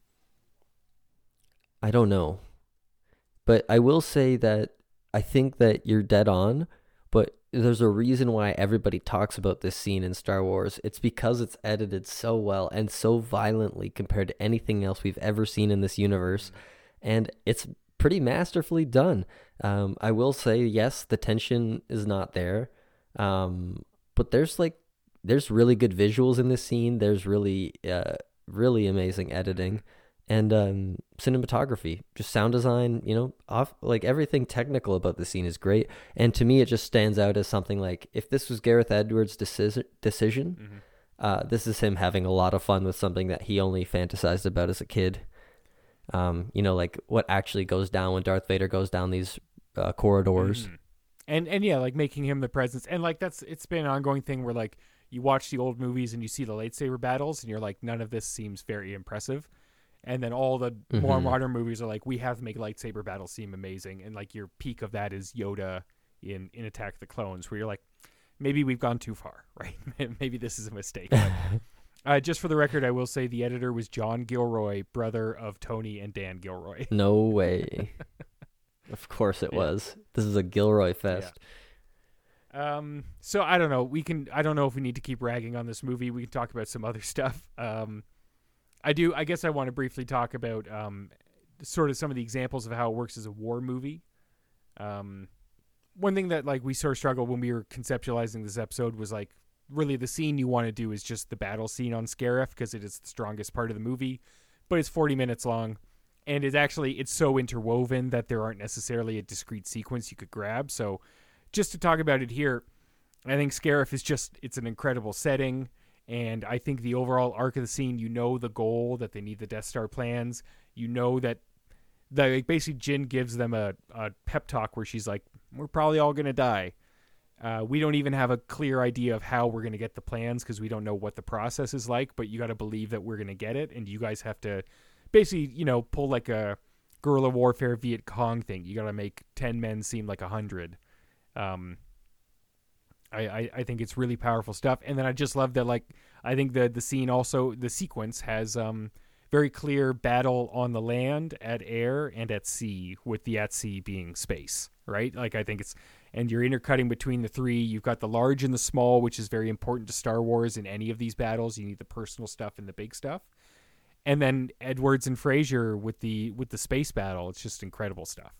B: I don't know, but I will say that I think that you're dead on, but there's a reason why everybody talks about this scene in Star Wars. It's because it's edited so well and so violently compared to anything else we've ever seen in this universe. And it's pretty masterfully done. Um, I will say, yes, the tension is not there. Um, but there's like, there's really good visuals in this scene. There's really, uh, really amazing editing. And um, cinematography, just sound design, you know, off like everything technical about the scene is great. And to me, it just stands out as something like if this was Gareth Edwards' decision, decision,
A: Mm-hmm.
B: uh, this is him having a lot of fun with something that he only fantasized about as a kid. Um, you know, like what actually goes down when Darth Vader goes down these uh, corridors.
A: Mm-hmm. And and yeah, like making him the presence, and like that's it's been an ongoing thing where like you watch the old movies and you see the lightsaber battles, and you're like, none of this seems very impressive. And then all the more
B: Mhm.
A: modern movies are like, we have to make lightsaber battles seem amazing. And like your peak of that is Yoda in, in Attack of the Clones, where you're like, maybe we've gone too far, right? Maybe this is a mistake. But, uh, just for the record, I will say the editor was John Gilroy, brother of Tony and Dan Gilroy.
B: No way. Of course it
A: Yeah.
B: was. This is a Gilroy fest.
A: Um, so I don't know. We can. I don't know if we need to keep ragging on this movie. We can talk about some other stuff. Um, I do. I guess I want to briefly talk about um, sort of some of the examples of how it works as a war movie. Um, one thing that like we sort of struggled when we were conceptualizing this episode was like really the scene you want to do is just the battle scene on Scarif because it is the strongest part of the movie, but it's forty minutes long, and it's actually it's so interwoven that there aren't necessarily a discrete sequence you could grab. So just to talk about it here, I think Scarif is just it's an incredible setting. And I think the overall arc of the scene, you know the goal, that they need the Death Star plans. You know that the, like, basically Jyn gives them a, a pep talk where she's like, we're probably all going to die. Uh, we don't even have a clear idea of how we're going to get the plans because we don't know what the process is like, but you got to believe that we're going to get it. And you guys have to basically, you know, pull like a guerrilla warfare Viet Cong thing. You got to make ten men seem like a hundred. Um, I, I, I think it's really powerful stuff. And then I just love that, like, I think the the scene also, the sequence has um very clear battle on the land, at air, and at sea, with the at sea being space, right? Like, I think it's, and you're intercutting between the three. You've got the large and the small, which is very important to Star Wars in any of these battles. You need the personal stuff and the big stuff. And then Edwards and Fraser with the with the space battle. It's just incredible stuff.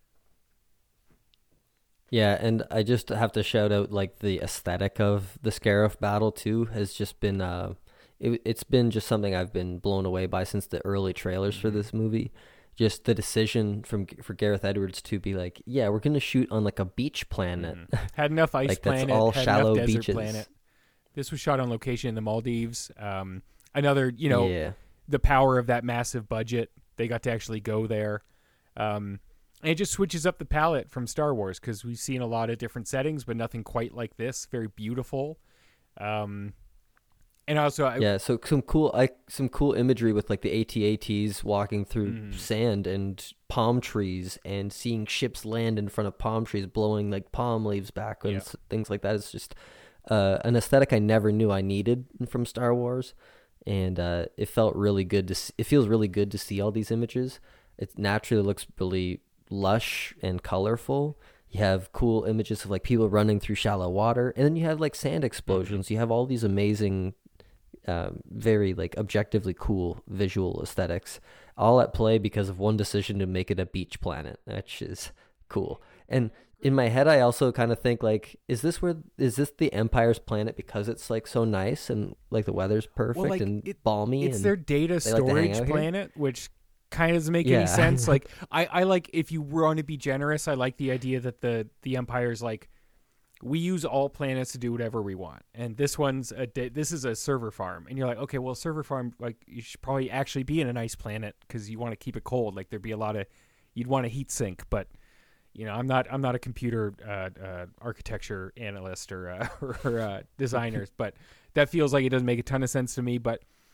B: Yeah, and I just have to shout out like the aesthetic of the Scarif battle too has just been uh it, it's been just something I've been blown away by since the early trailers for this movie. Just the decision from for Gareth Edwards to be like, yeah, we're gonna shoot on like a beach planet.
A: Mm-hmm. Had enough ice
B: Like, that's
A: planet,
B: all
A: had
B: shallow
A: enough desert
B: beaches.
A: planet. This was shot on location in the Maldives. Um, another, you know,
B: yeah.
A: the power of that massive budget. They got to actually go there. Um, and it just switches up the palette from Star Wars because we've seen a lot of different settings, but nothing quite like this. Very beautiful. Um, and also, I,
B: Yeah, so some cool like some cool imagery with like the A T A Ts walking through
A: Mm.
B: sand and palm trees and seeing ships land in front of palm trees blowing like palm leaves back and
A: Yeah.
B: s- things like that. It's just uh, an aesthetic I never knew I needed from Star Wars, and uh, it felt really good to s- it feels really good to see all these images. It naturally looks really lush and colorful. You have cool images of like people running through shallow water, and then you have like sand explosions. You have all these amazing um, very like objectively cool visual aesthetics all at play because of one decision to make it a beach planet, which is cool. And in my head I also kind of think like, is this where is this the Empire's planet because it's like so nice and like the weather's perfect
A: like,
B: and
A: it-
B: balmy
A: it's
B: and
A: their data
B: they like to hang
A: storage
B: out here?
A: planet, which kind of doesn't make
B: Yeah.
A: any sense. Like, I, I like, if you want to be generous, I like the idea that the, the Empire's like, we use all planets to do whatever we want. And this one's a, da- this is a server farm. And you're like, okay, well, server farm, like, you should probably actually be in a nice planet because you want to keep it cold. Like, there'd be a lot of, you'd want a heat sink, but you know, I'm not, I'm not a computer uh, uh, architecture analyst or, uh, or uh, designers, but that feels like it doesn't make a ton of sense to me. But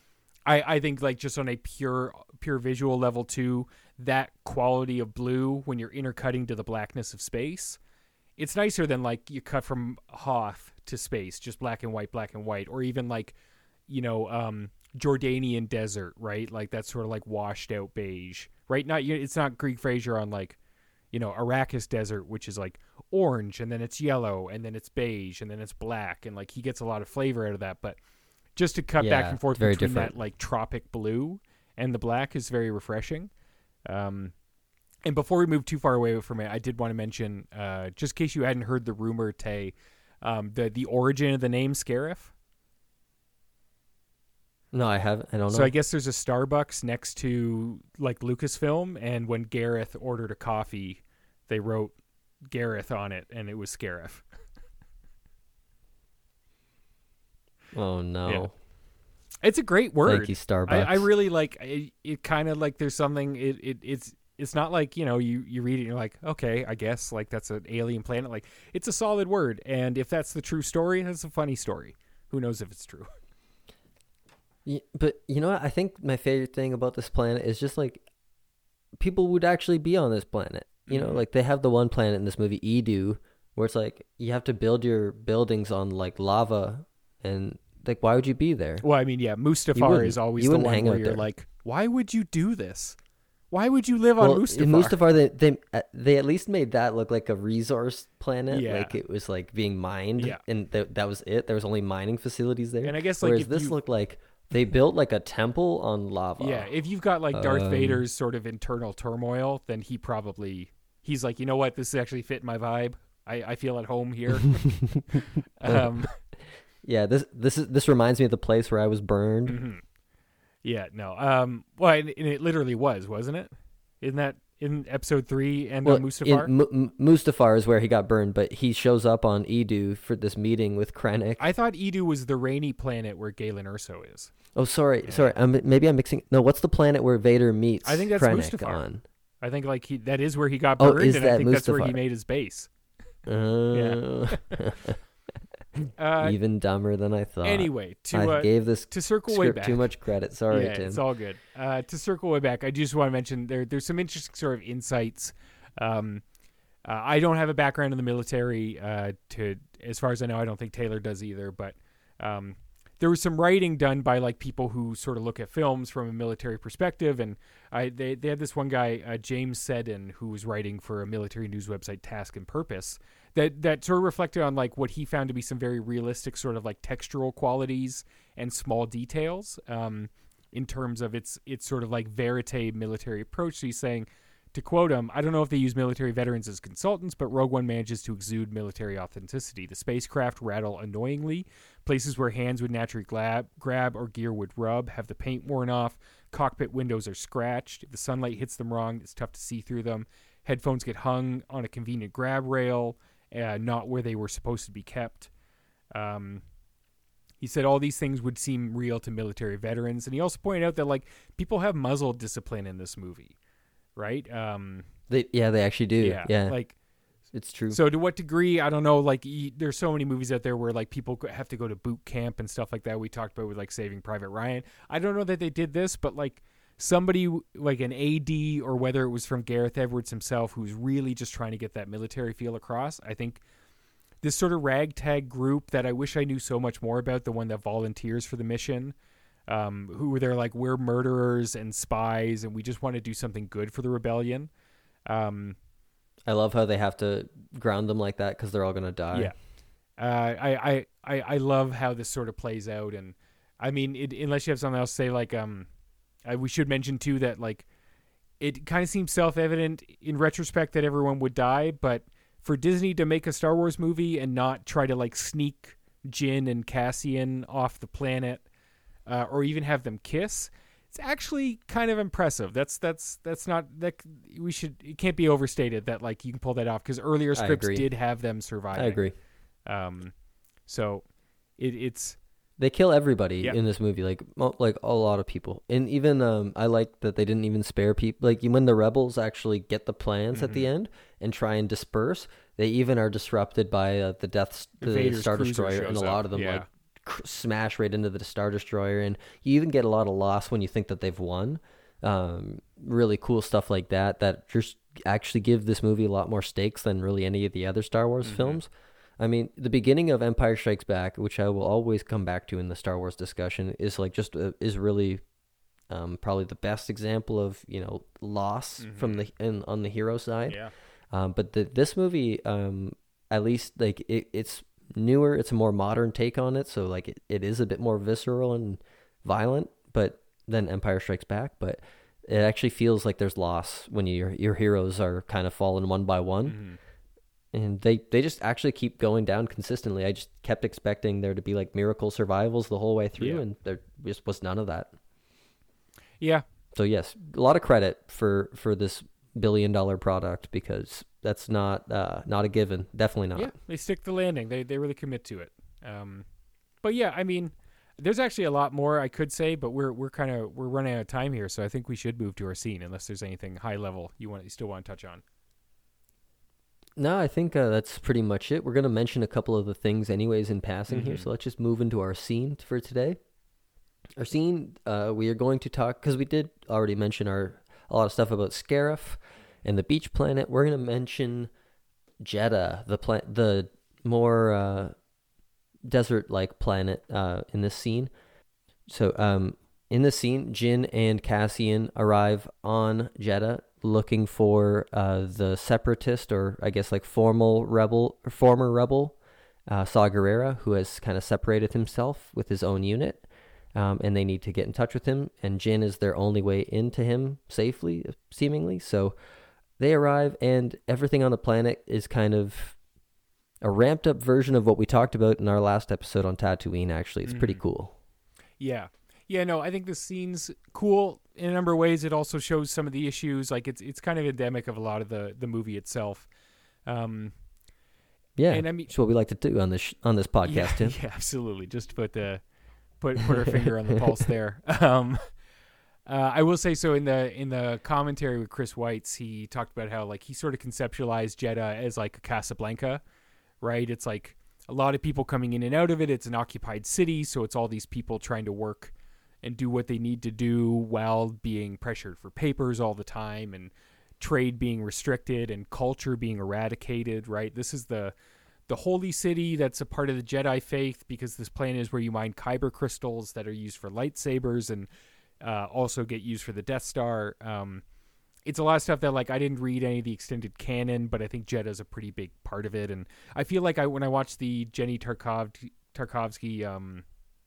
A: I, I think like just on a pure pure visual level too, that quality of blue when you're intercutting to the blackness of space, it's nicer than like you cut from Hoth to space, just black and white, black and white, or even like, you know, um, Jordanian desert, right? Like that's sort of like washed out beige, right? Not it's not Greek Fraser on like, you know, Arrakis desert, which is like orange and then it's yellow and then it's beige and then it's black, and like he gets a lot of flavor out of that. But just to cut
B: Yeah,
A: back and forth
B: very
A: between
B: different.
A: that like tropic blue and the black is very refreshing. Um, and before we move too far away from it, I did want to mention, uh, just in case you hadn't heard the rumor, Tay, um, the the origin of the name Scarif.
B: No, I haven't. I don't know.
A: So I guess there's a Starbucks next to like Lucasfilm, and when Gareth ordered a coffee, they wrote Gareth on it, and it was Scarif.
B: Oh no.
A: Yeah. It's a great word.
B: Thank you, Starbucks.
A: I, I really like it. It kind of like there's something. It, it it's it's not like, you know, you you read it and you're like, okay, I guess like that's an alien planet. Like it's a solid word, and if that's the true story, that's a funny story. Who knows if it's true?
B: Yeah, but you know what? I think my favorite thing about this planet is just like people would actually be on this planet. You know,
A: Mhm.
B: like they have the one planet in this movie, Edu, where it's like you have to build your buildings on like lava, and like why would you be there?
A: Well, I mean, yeah,
B: You
A: Mustafar
B: wouldn't-
A: is always
B: you
A: the
B: wouldn't
A: one
B: hang
A: where
B: out
A: you're
B: there.
A: like, why would you do this? Why would you live on
B: Well,
A: Mustafar?
B: in Mustafar, they, they uh, they at least made that look like a resource planet,
A: Yeah.
B: like it was like being mined,
A: Yeah.
B: and th- that was it. There was only mining facilities there.
A: And I guess, like,
B: whereas
A: if
B: this
A: you-
B: looked like they built like a temple on lava.
A: Yeah, if you've got like Darth
B: Um,
A: Vader's sort of internal turmoil, then he probably he's like, you know what, this actually fit my vibe. I, I feel at home here. um,
B: yeah. This this is this reminds me of the place where I was burned.
A: mhm. Yeah, no. Um, well, and, and it literally was, wasn't it? Isn't that in episode three and
B: Well,
A: on Mustafar?
B: in, M- M- Mustafar is where he got burned, but he shows up on Edu for this meeting with Krennic.
A: I thought Edu was the rainy planet where Galen Erso is.
B: oh, sorry,
A: Yeah.
B: sorry. I'm, maybe I'm mixing. No, what's the planet where Vader meets
A: I think that's
B: Krennic
A: Mustafar.
B: on?
A: I think like he that is where he got
B: Oh,
A: burned,
B: is
A: and I
B: that
A: think that's where he
B: Mustafar?
A: made his base.
B: Uh,
A: Uh,
B: even dumber than I thought.
A: anyway, to
B: I
A: uh,
B: gave this
A: to circle way
B: script
A: back.
B: too much credit. Sorry,
A: yeah,
B: Tim.
A: it's all good. Uh, to circle way back, I just want to mention there there's some interesting sort of insights. Um, uh, I don't have a background in the military. Uh, to as far as I know, I don't think Taylor does either. But um, there was some writing done by like people who sort of look at films from a military perspective, and I they they had this one guy, uh, James Seddon, who was writing for a military news website, Task and Purpose, that that sort of reflected on like what he found to be some very realistic sort of like textural qualities and small details um, in terms of its its sort of like verite military approach. So he's saying, to quote him, I don't know if they use military veterans as consultants, but Rogue One manages to exude military authenticity. The spacecraft rattle annoyingly. Places where hands would naturally grab, grab or gear would rub have the paint worn off. Cockpit windows are scratched. If the sunlight hits them wrong, it's tough to see through them. Headphones get hung on a convenient grab rail, uh, not where they were supposed to be kept. Um, he said all these things would seem real to military veterans. And he also pointed out that like people have muzzle discipline in this movie. Right? Um,
B: They, yeah, they actually do.
A: yeah.
B: Yeah,
A: Like,
B: it's true.
A: so to what degree, I don't know, like y- there's so many movies out there where like people go- have to go to boot camp and stuff like that. We talked about with like Saving Private Ryan. I don't know that they did this, but like somebody w- like an A D or whether it was from Gareth Edwards himself, who's really just trying to get that military feel across. I think this sort of ragtag group that I wish I knew so much more about, the one that volunteers for the mission, um, who were there like, we're murderers and spies and we just want to do something good for the rebellion. Um,
B: I love how they have to ground them like that because they're all gonna die.
A: Yeah. Uh, I, I, I, I love how this sort of plays out. And I mean, it, unless you have something else to say, like, um, I, we should mention too that like it kind of seems self-evident in retrospect that everyone would die, but for Disney to make a Star Wars movie and not try to like sneak Jyn and Cassian off the planet, uh, or even have them kiss, it's actually kind of impressive. That's that's that's not that we should. It can't be overstated that like you can pull that off because earlier scripts
B: agree.
A: did have them surviving.
B: I agree.
A: Um, so it, it's
B: They kill everybody
A: Yeah.
B: in this movie, like mo- like a lot of people, and even um, I like that they didn't even spare people. Like when the rebels actually get the plans at the
A: Mm-hmm.
B: end and try and disperse, they even are disrupted by uh, the Death, the
A: Vader's
B: Star
A: cruiser
B: Destroyer, and a
A: shows
B: lot
A: up,
B: of them
A: yeah.
B: like cr- smash right into the Star Destroyer, and you even get a lot of loss when you think that they've won. Um, really cool stuff like that that just actually give this movie a lot more stakes than really any of the other Star Wars mm-hmm. films. I mean, the beginning of Empire Strikes Back, which I will always come back to in the Star Wars discussion, is like just a, is really um, probably the best example of, you know, loss mm-hmm. from the in, on the hero side.
A: Yeah.
B: Um, but the, this movie, um, at least like it, it's newer, it's a more modern take on it, so like it, it is a bit more visceral and violent, but than Empire Strikes Back. But it actually feels like there's loss when your your heroes are kind of falling one by one. Mm-hmm. And they, they just actually keep going down consistently. I just kept expecting there to be like miracle survivals the whole way through, yeah. and there just was none of that.
A: Yeah.
B: So yes, a lot of credit for, for this billion dollar product, because that's not uh, not a given. Definitely not.
A: Yeah, they stick the landing. They they really commit to it. Um, but yeah, I mean, there's actually a lot more I could say, but we're we're kind of we're running out of time here, so I think we should move to our scene, unless there's anything high level you want you still want to touch on.
B: No, I think uh, that's pretty much it. We're going to mention a couple of the things anyways in passing mm-hmm. here, so let's just move into our scene for today. Our scene, uh, we are going to talk, because we did already mention our a lot of stuff about Scarif and the beach planet. We're going to mention Jedha, the pla- the more uh, desert-like planet uh, in this scene. So um, in this scene, Jyn and Cassian arrive on Jedha, looking for uh, the separatist, or I guess like formal rebel, or former rebel, uh, Saw Gerrera, who has kind of separated himself with his own unit, um, and they need to get in touch with him, and Jyn is their only way into him safely, seemingly. So they arrive, and everything on the planet is kind of a ramped up version of what we talked about in our last episode on Tatooine, actually. It's mm-hmm. pretty cool.
A: Yeah. Yeah, no, I think the scene's cool in a number of ways. It also shows some of the issues. Like it's it's kind of endemic of a lot of the, the movie itself. Um,
B: yeah, and I mean, it's what we like to do on this sh- on this podcast,
A: yeah,
B: Tim.
A: Yeah, absolutely. Just put the put put our finger on the pulse there. Um, uh, I will say so in the in the commentary with Chris Weitz, he talked about how like he sort of conceptualized Jedha as like a Casablanca, right? It's like a lot of people coming in and out of it. It's an occupied city, so it's all these people trying to work and do what they need to do while being pressured for papers all the time, and trade being restricted and culture being eradicated, right? This is the the holy city that's a part of the Jedi faith, because this planet is where you mine kyber crystals that are used for lightsabers and uh, also get used for the Death Star. Um, it's a lot of stuff that like I didn't read any of the extended canon, but I think Jedha is a pretty big part of it. And I feel like I when I watched the Jenny Tarkov, Tarkovsky um,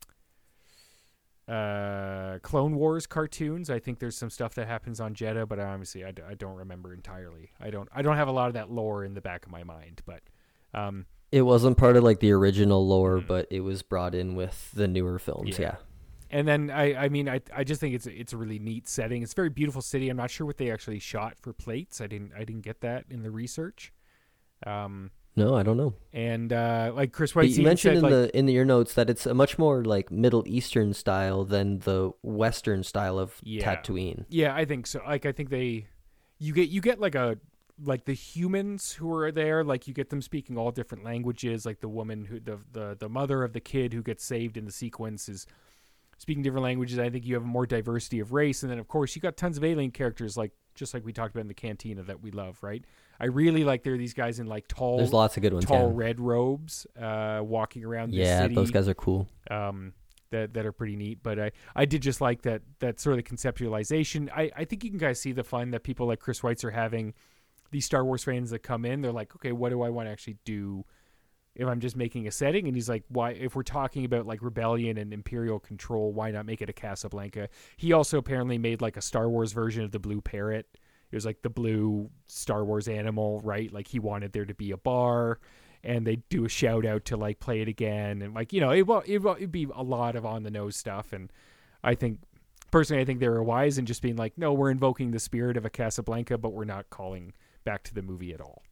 A: uh Clone Wars cartoons, I think there's some stuff that happens on Jedha, but obviously I, d- I don't remember entirely. I don't I don't have a lot of that lore in the back of my mind, but um
B: it wasn't part of like the original lore, mm-hmm. but it was brought in with the newer films. Yeah, yeah.
A: And then I I mean I I just think it's it's a really neat setting. It's a very beautiful city. I'm not sure what they actually shot for plates. I didn't I didn't get that in the research. Um
B: No, I don't know.
A: And uh, like Chris Weitz,
B: you mentioned
A: said,
B: in
A: like,
B: the in your notes that it's a much more like Middle Eastern style than the Western style of
A: yeah.
B: Tatooine.
A: Yeah, I think so. Like I think they, you get you get like a like the humans who are there, like you get them speaking all different languages. Like the woman who the the the mother of the kid who gets saved in the sequence is speaking different languages. I think you have more diversity of race, and then of course you got tons of alien characters, like just like we talked about in the Cantina that we love, right? I really like there are these guys in like tall,
B: there's lots of good ones,
A: tall
B: yeah.
A: red robes, uh, walking around the
B: yeah,
A: city.
B: those guys are cool.
A: Um, that that are pretty neat. But I, I did just like that that sort of conceptualization. I, I think you can guys see the fun that people like Chris Weitz are having. These Star Wars fans that come in, they're like, okay, what do I want to actually do if I'm just making a setting? And he's like, why, if we're talking about like rebellion and imperial control, why not make it a Casablanca? He also apparently made like a Star Wars version of the Blue Parrot. It was like the blue Star Wars animal, right? Like he wanted there to be a bar, and they do a shout out to like play it again, and like, you know, it will it will it'd be a lot of on the nose stuff. And I think personally, I think they were wise in just being like, no, we're invoking the spirit of a Casablanca, but we're not calling back to the movie at all.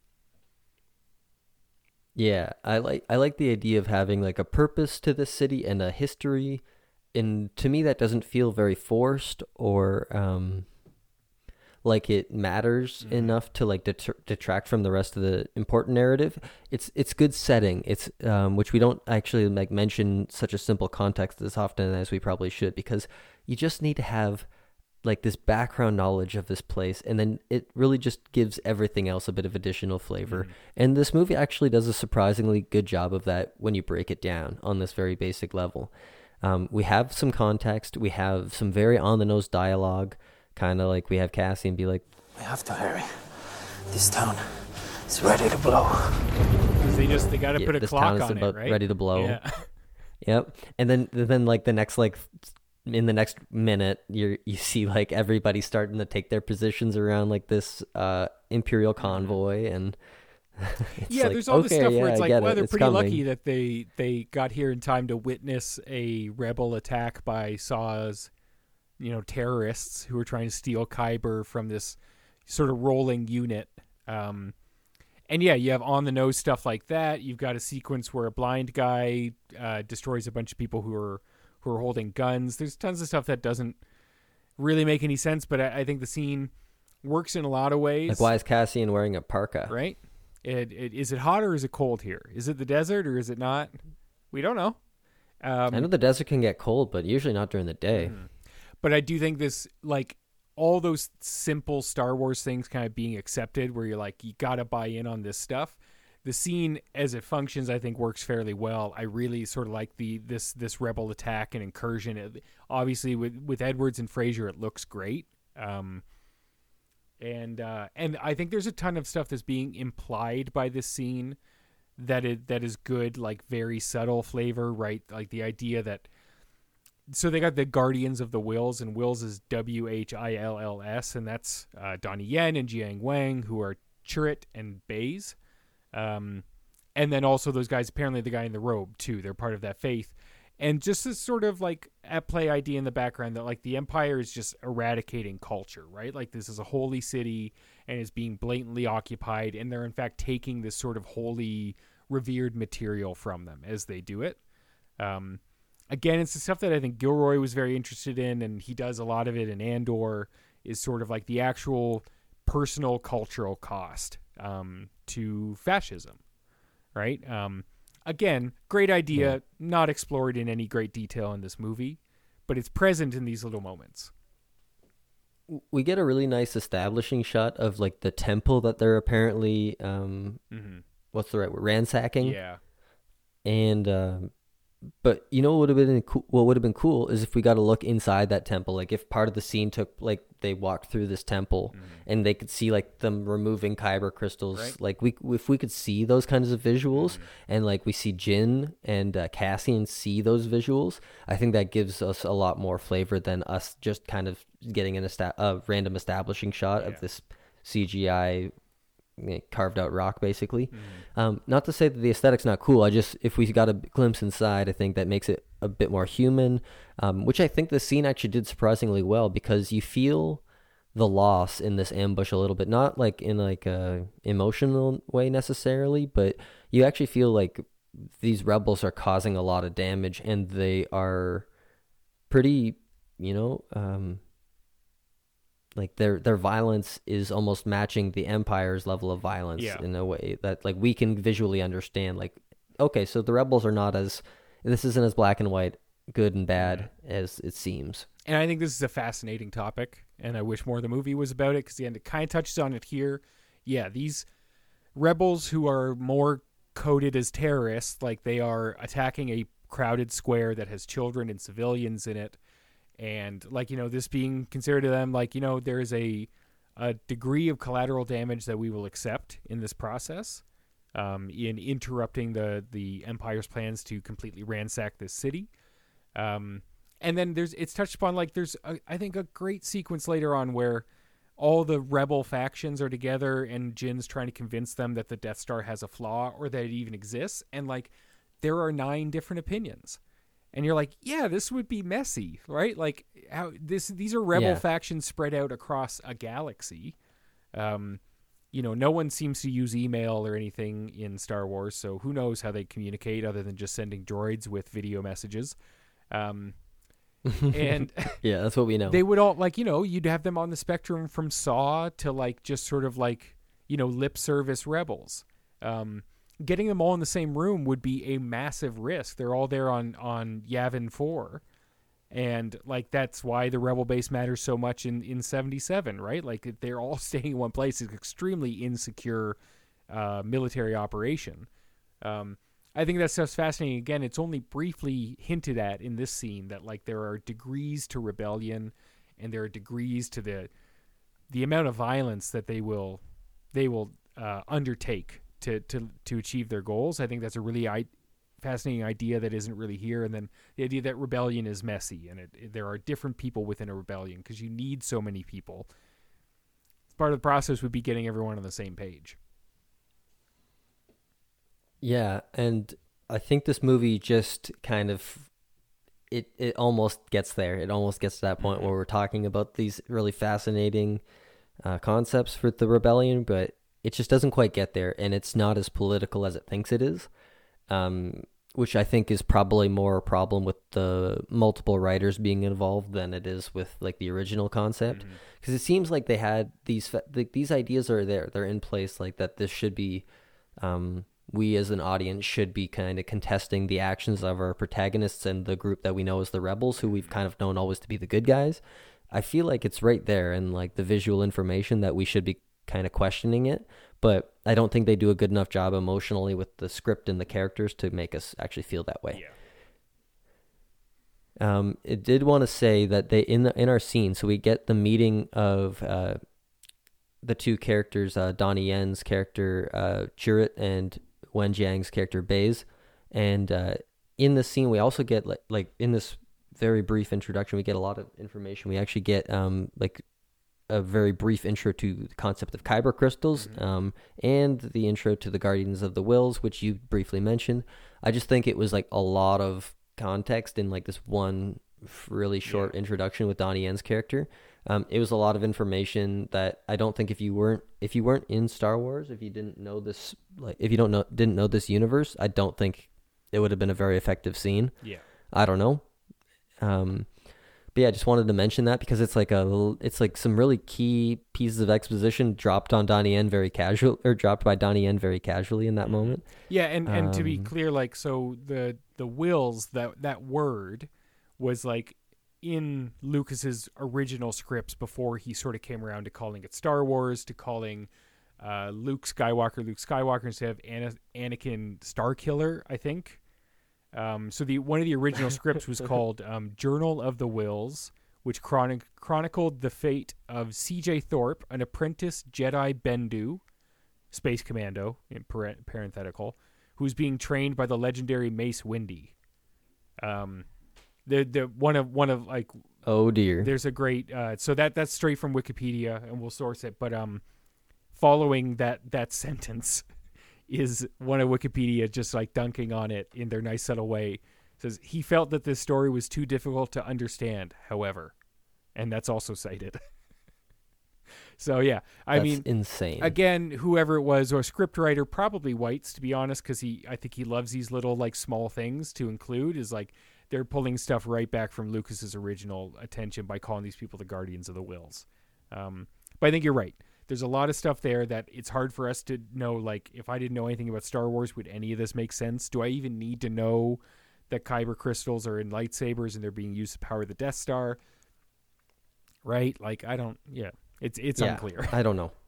B: Yeah, I like I like the idea of having like a purpose to the city and a history, and to me that doesn't feel very forced or um like it matters
A: Mhm.
B: enough to like deter- detract from the rest of the important narrative. It's it's good setting. It's um, which we don't actually like mention such a simple context as often as we probably should, because you just need to have like this background knowledge of this place, and then it really just gives everything else a bit of additional flavor.
A: Mhm.
B: And this movie actually does a surprisingly good job of that when you break it down on this very basic level. Um, we have some context. We have some very on-the-nose dialogue, kind of like we have Cassian be like,
D: We have to hurry. This town is ready to blow.
A: 'Cause they just they got to
B: Yeah,
A: put a
B: this
A: clock
B: town is
A: on
B: about
A: it, right?
B: ready to blow.
A: Yeah.
B: Yep. And then then like the next like in the next minute you you see like everybody starting to take their positions around like this uh Imperial convoy, and it's
A: Yeah,
B: like,
A: there's all this
B: okay,
A: stuff
B: yeah,
A: where it's
B: I
A: like,
B: get
A: well,
B: it.
A: they're
B: It's
A: pretty
B: coming.
A: lucky that they they got here in time to witness a rebel attack by Saw's, you know, terrorists who were trying to steal Kyber from this sort of rolling unit. Um, and yeah, you have on the nose stuff like that. You've got a sequence where a blind guy uh, destroys a bunch of people who are who are holding guns. There's tons of stuff that doesn't really make any sense, but I, I think the scene works in a lot of ways.
B: Like, why is Cassian wearing a parka?
A: Right? It, it, is it hot or is it cold here? Is it the desert or is it not? We don't know. Um,
B: I know the desert can get cold, but usually not during the day.
A: Mhm. But I do think this, like, all those simple Star Wars things kind of being accepted, where you're like, you got to buy in on this stuff. The scene as it functions, I think, works fairly well. I really sort of like the this this rebel attack and incursion. It, obviously, with with Edwards and Fraser, it looks great. Um, and uh, and I think there's a ton of stuff that's being implied by this scene that is that is good, like very subtle flavor, right? Like the idea that. So they got the Guardians of the Wills, and Wills is W H I L L S, and that's uh, Donnie Yen and Jiang Wang, who are Chirrut and Baze. Um, and then also those guys, apparently the guy in the robe, too. They're part of that faith. And just this sort of like at play idea in the background that like the Empire is just eradicating culture, right? Like this is a holy city and is being blatantly occupied, and they're in fact taking this sort of holy, revered material from them as they do it. Um Again, it's the stuff that I think Gilroy was very interested in, and he does a lot of it in Andor, is sort of like the actual personal cultural cost um, to fascism, right? Um, again, great idea,
B: Yeah.
A: not explored in any great detail in this movie, but it's present in these little moments.
B: We get a really nice establishing shot of like the temple that they're apparently um,
A: Mm-hmm.
B: what's the right word, ransacking.
A: Yeah.
B: And um, but you know what would have been cool, what would have been cool is if we got to look inside that temple. Like if part of the scene took like they walked through this temple
A: Mhm.
B: and they could see like them removing kyber crystals.
A: Right.
B: Like we if we could see those kinds of visuals,
A: Mhm.
B: and like we see Jin and uh, Cassian see those visuals, I think that gives us a lot more flavor than us just kind of getting an esta- a random establishing shot
A: Yeah.
B: of this C G I carved out rock, basically.
A: Mhm.
B: Um, not to say that the aesthetic's not cool. I just, if we got a glimpse inside, I think that makes it a bit more human, um, which I think the scene actually did surprisingly well, because you feel the loss in this ambush a little bit, not like in like a emotional way necessarily, but you actually feel like these rebels are causing a lot of damage, and they are pretty, you know, um, like their their violence is almost matching the Empire's level of violence
A: Yeah.
B: in a way that like we can visually understand. Like, okay, so the rebels are not as, this isn't as black and white, good and bad as it seems.
A: And I think this is a fascinating topic, and I wish more of the movie was about it, because the end it kind of touches on it here. Yeah, these rebels who are more coded as terrorists, like they are attacking a crowded square that has children and civilians in it, and like, you know, this being considered to them like, you know, there is a a degree of collateral damage that we will accept in this process, um, in interrupting the the Empire's plans to completely ransack this city. Um, and then there's it's touched upon like there's a, I think a great sequence later on where all the rebel factions are together and Jin's trying to convince them that the Death Star has a flaw or that it even exists, and like there are nine different opinions. And you're like, yeah, this would be messy, right? Like how this these are rebel
B: Yeah.
A: factions spread out across a galaxy. Um, you know, no one seems to use email or anything in Star Wars, so who knows how they communicate other than just sending droids with video messages. Um, And
B: yeah, that's what we know.
A: they would all, like, you know, you'd have them on the spectrum from Saw to, like, just sort of like, you know, lip service rebels. Um, getting them all in the same room would be a massive risk. They're all there on, on Yavin four. And, like, that's why the rebel base matters so much in, in seventy-seven, right? Like, they're all staying in one place. It's extremely insecure uh, military operation. Um, I think that stuff's fascinating. Again, it's only briefly hinted at in this scene that, like, there are degrees to rebellion, and there are degrees to the the amount of violence that they will they will uh, undertake to, to to achieve their goals. I think that's a really I- fascinating idea that isn't really here. And then the idea that rebellion is messy, and it, it, there are different people within a rebellion because you need so many people. Part of the process would be getting everyone on the same page.
B: Yeah, and I think this movie just kind of it it almost gets there. It almost gets to that point where we're talking about these really fascinating uh, concepts for the rebellion, but it just doesn't quite get there, and it's not as political as it thinks it is, um, which I think is probably more a problem with the multiple writers being involved than it is with, like, the original concept. Because mm-hmm. it seems like they had these fa- like, these ideas are there, they're in place, like that this should be. Um, we as an audience should be kind of contesting the actions of our protagonists and the group that we know as the rebels, who we've kind of known always to be the good guys. I feel like it's right there in, like, the visual information that we should be kind of questioning it, but I don't think they do a good enough job emotionally with the script and the characters to make us actually feel that way. Yeah. Um, it did want to say that they in the in our scene, so we get the meeting of uh, the two characters, uh, Donnie Yen's character uh, Chirrut and Wen Jiang's character Baze, and uh, in the scene we also get like like in this very brief introduction we get a lot of information. We actually get um like a very brief intro to the concept of kyber crystals, mm-hmm. um and the intro to the Guardians of the Whills, which you briefly mentioned. I just think it was like a lot of context in like this one really short yeah. introduction with Donnie Yen's character. Um, it was a lot of information that I don't think if you weren't if you weren't in Star Wars, if you didn't know this, like if you don't know didn't know this universe, I don't think it would have been a very effective scene.
A: Yeah,
B: I don't know. Um, but yeah, I just wanted to mention that because it's like a it's like some really key pieces of exposition dropped on Donnie Yen very casual or dropped by Donnie Yen very casually in that mm-hmm. moment.
A: Yeah, and, and
B: um,
A: to be clear, like so the the Whills, that that word was like in Lucas's original scripts before he sort of came around to calling it Star Wars, to calling uh, Luke Skywalker Luke Skywalker instead of Ana- Anakin Starkiller, I think. Um, so the one of the original scripts was called um, Journal of the Whills, which chronic- chronicled the fate of C J Thorpe, an apprentice Jedi Bendu, space commando, in parent- parenthetical, who's being trained by the legendary Mace Windu. Um, the the one of one of like
B: oh dear,
A: there's a great uh, so that that's straight from Wikipedia, and we'll source it. But um, following that that sentence is one of Wikipedia just like dunking on it in their nice subtle way. It says he felt that this story was too difficult to understand, however, and that's also cited. So yeah, I
B: that's
A: mean,
B: insane.
A: Again, whoever it was, or scriptwriter, probably Weitz, to be honest, because he, I think he loves these little like small things to include. Is like they're pulling stuff right back from Lucas's original attention by calling these people the Guardians of the Whills. Um, but I think you're right. There's a lot of stuff there that it's hard for us to know. Like, if I didn't know anything about Star Wars, would any of this make sense? Do I even need to know that kyber crystals are in lightsabers and they're being used to power the Death Star? Right? Like, I don't. Yeah. It's it's
B: yeah,
A: unclear.
B: I don't know.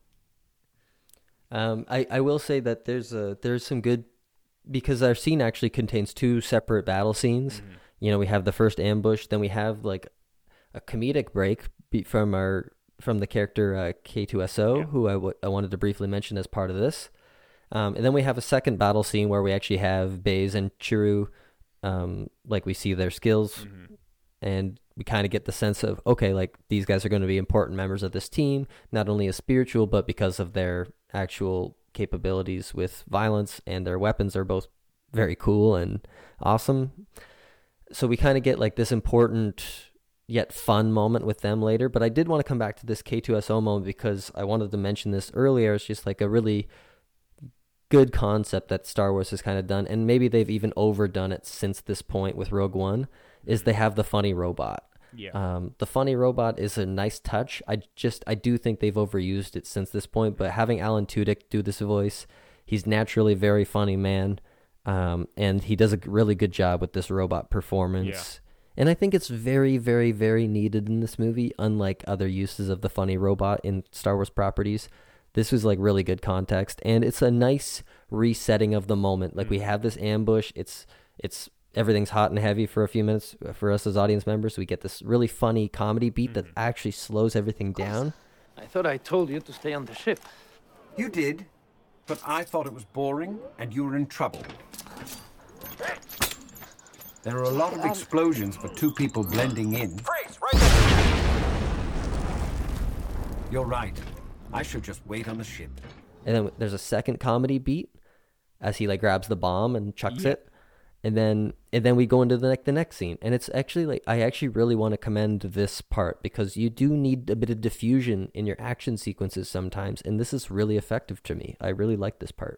B: Um, I, I will say that there's a there's some good, because our scene actually contains two separate battle scenes. Mm-hmm. You know, we have the first ambush, then we have like a comedic break from our from the character uh, K two S O, yeah. who I, w- I wanted to briefly mention as part of this. Um, and then we have a second battle scene where we actually have Baze and Chirrut, um, like we see their skills, mm-hmm. and we kind of get the sense of, okay, like these guys are going to be important members of this team, not only as spiritual, but because of their actual capabilities with violence, and their weapons are both very cool and awesome. So we kind of get like this important yet fun moment with them later. But I did want to come back to this K two S O moment because I wanted to mention this earlier. It's just like a really good concept that Star Wars has kind of done, and maybe they've even overdone it since this point with Rogue One, is they have the funny robot.
A: Yeah.
B: Um, the funny robot is a nice touch. I just I do think they've overused it since this point, but having Alan Tudyk do this voice, he's naturally a very funny man, um, and he does a really good job with this robot performance.
A: Yeah.
B: And I think it's very, very, very needed in this movie, unlike other uses of the funny robot in Star Wars properties. This was like really good context, and it's a nice resetting of the moment. Like we have this ambush, it's it's everything's hot and heavy for a few minutes for us as audience members. We get this really funny comedy beat that actually slows everything down.
D: I thought I told you to stay on the ship.
E: You did, but I thought it was boring and you were in trouble. There are a lot of explosions for two people blending in.
F: Freeze, right there.
E: You're right. I should just wait on the ship.
B: And then there's a second comedy beat as he like grabs the bomb and chucks
A: Yeah.
B: it. And then and then we go into the like the next scene. And it's actually like I actually really want to commend this part because you do need a bit of diffusion in your action sequences sometimes, and this is really effective to me. I really like this part.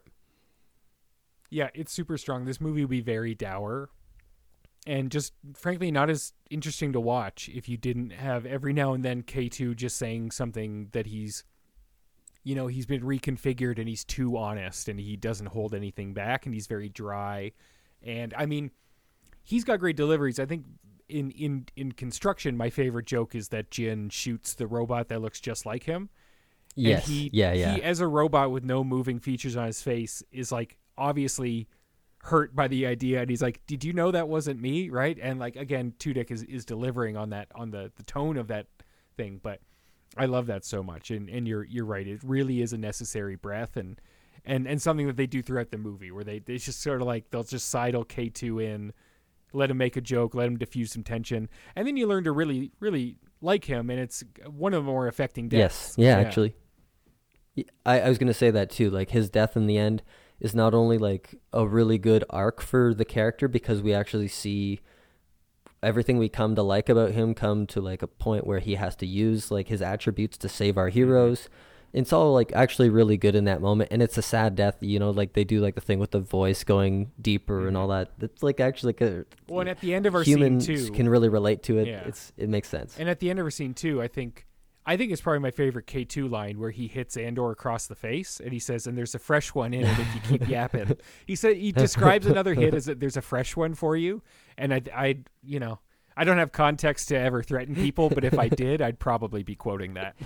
A: Yeah, it's super strong. This movie will be very dour and just frankly not as interesting to watch if you didn't have every now and then K two just saying something that he's, you know, he's been reconfigured and he's too honest and he doesn't hold anything back and he's very dry. And I mean, he's got great deliveries. I think in, in, in construction, my favorite joke is that Jin shoots the robot that looks just like him.
B: Yes.
A: And he,
B: yeah, yeah.
A: He, as a robot with no moving features on his face, is like obviously hurt by the idea, and he's like, "Did you know that wasn't me?" Right? And like again, Tudyk is, is delivering on that on the, the tone of that thing. But I love that so much, and and you're you're right. It really is a necessary breath, and and and something that they do throughout the movie, where they they just sort of like they'll just sidle K two in, let him make a joke, let him diffuse some tension, and then you learn to really really like him, and it's one of the more affecting deaths.
B: Yes, yeah, yeah. actually. I, I was going to say that too. Like his death in the end is not only like a really good arc for the character because we actually see everything we come to like about him come to like a point where he has to use like his attributes to save our heroes. It's all like actually really good in that moment, and it's a sad death. You know, like they do like the thing with the voice going deeper mm-hmm. and all that. It's like actually like a,
A: well, and at the end of our
B: humans
A: scene too,
B: can really relate to it.
A: Yeah.
B: It's it makes sense.
A: And at the end of our scene too, I think. I think it's probably my favorite K two line where he hits Andor across the face and he says, "And there's a fresh one in it if you keep yapping." He said he describes another hit as that there's a fresh one for you, and I, I, you know, I don't have context to ever threaten people, but if I did, I'd probably be quoting that.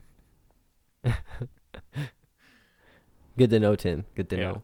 B: Good to know, Tim. Good to
A: yeah.
B: know.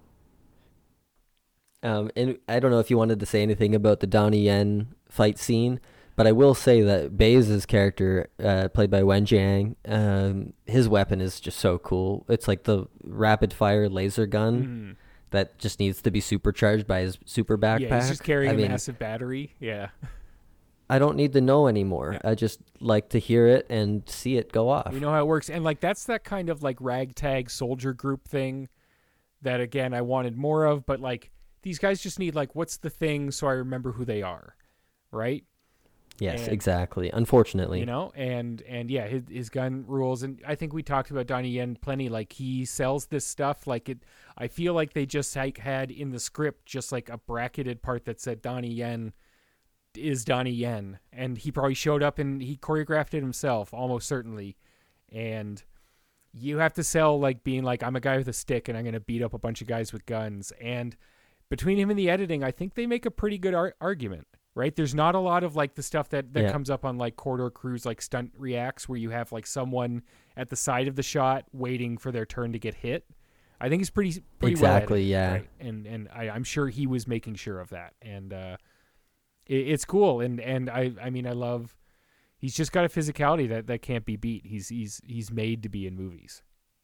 B: Um, and I don't know if you wanted to say anything about the Donnie Yen fight scene. But I will say that Baze's character, uh, played by Wen Jiang, um, his weapon is just so cool. It's like the rapid-fire laser gun mm. that just needs to be supercharged by his super backpack.
A: Yeah, he's just carrying
B: I
A: a
B: mean,
A: massive battery. Yeah.
B: I don't need to know anymore.
A: Yeah.
B: I just like to hear it and see it go off.
A: We know how it works. And like that's that kind of like ragtag soldier group thing that, again, I wanted more of. But like these guys just need like, what's the thing so I remember who they are, right?
B: Yes,
A: and,
B: exactly. Unfortunately,
A: you know, and and yeah, his his gun rules, and I think we talked about Donnie Yen plenty. Like he sells this stuff. Like it, I feel like they just like had in the script just like a bracketed part that said Donnie Yen is Donnie Yen, and he probably showed up and he choreographed it himself, almost certainly. And you have to sell like being like I'm a guy with a stick and I'm going to beat up a bunch of guys with guns. And between him and the editing, I think they make a pretty good ar- argument. Right, there's not a lot of like the stuff that, that
B: yeah.
A: comes up on like Corridor Crews, like stunt reacts, where you have like someone at the side of the shot waiting for their turn to get hit. I think it's pretty pretty
B: exactly,
A: well edited,
B: yeah.
A: Right? And and I, I'm sure he was making sure of that, and uh, it, it's cool. And and I I mean I love he's just got a physicality that, that can't be beat. He's he's he's made to be in movies.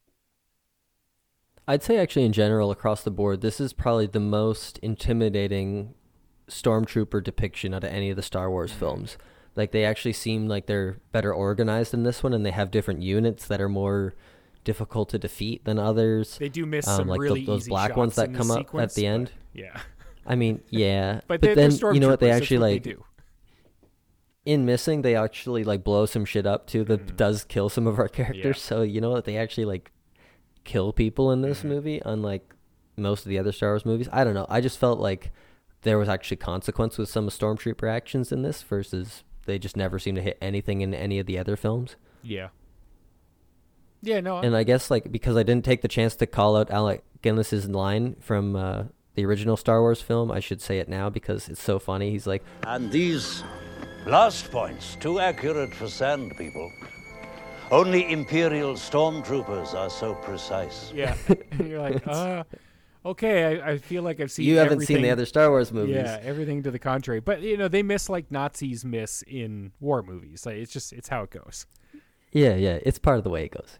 B: I'd say actually in general across the board, this is probably the most intimidating stormtrooper depiction out of any of the Star Wars films. Like they actually seem like they're better organized in this one, and they have different units that are more difficult to defeat than others.
A: They do miss
B: um,
A: some
B: like
A: really
B: the, those
A: easy
B: black
A: shots
B: ones that
A: in
B: come
A: the
B: up
A: sequence,
B: at the end.
A: But, yeah,
B: I mean, yeah,
A: but,
B: but
A: they're,
B: then
A: they're
B: you know what they
A: stormtroopers,
B: actually
A: what
B: like
A: they do.
B: in Missing. They actually like blow some shit up too that
A: mm.
B: does kill some of our characters.
A: Yeah.
B: So you know that they actually like kill people in this
A: mm-hmm.
B: movie, unlike most of the other Star Wars movies. I don't know. I just felt like there was actually consequence with some of Stormtrooper actions in this versus they just never seem to hit anything in any of the other films.
A: Yeah. Yeah, no.
B: And I guess like because I didn't take the chance to call out Alec Guinness's line from uh, the original Star Wars film, I should say it now because it's so funny. He's like,
G: and these blast points, too accurate for sand people. Only Imperial stormtroopers are so precise.
A: Yeah. And you're like, uh, okay, I, I feel like I've seen
B: you haven't
A: everything.
B: seen the other Star Wars movies.
A: Yeah, everything to the contrary. But, you know, they miss like Nazis miss in war movies. Like, it's just, it's how it goes.
B: Yeah, yeah. It's part of the way it goes.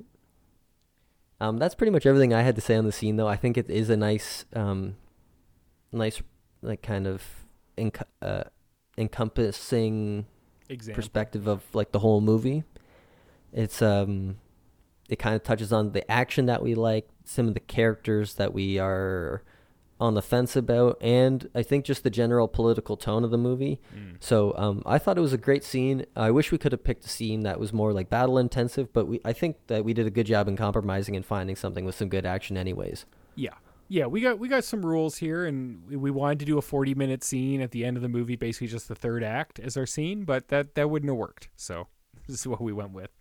B: Um, that's pretty much everything I had to say on the scene, though. I think it is a nice, um, nice, like, kind of enc- uh, encompassing
A: Example.
B: perspective of, like, the whole movie. It's, um, it kind of touches on the action that we like, some of the characters that we are on the fence about, and I think just the general political tone of the movie. Mm. So um, I thought it was a great scene. I wish we could have picked a scene that was more like battle intensive, but we I think that we did a good job in compromising and finding something with some good action anyways.
A: Yeah. Yeah, we got we got some rules here, and we, we wanted to do a forty-minute scene at the end of the movie, basically just the third act as our scene, but that, that wouldn't have worked. So this is what we went with.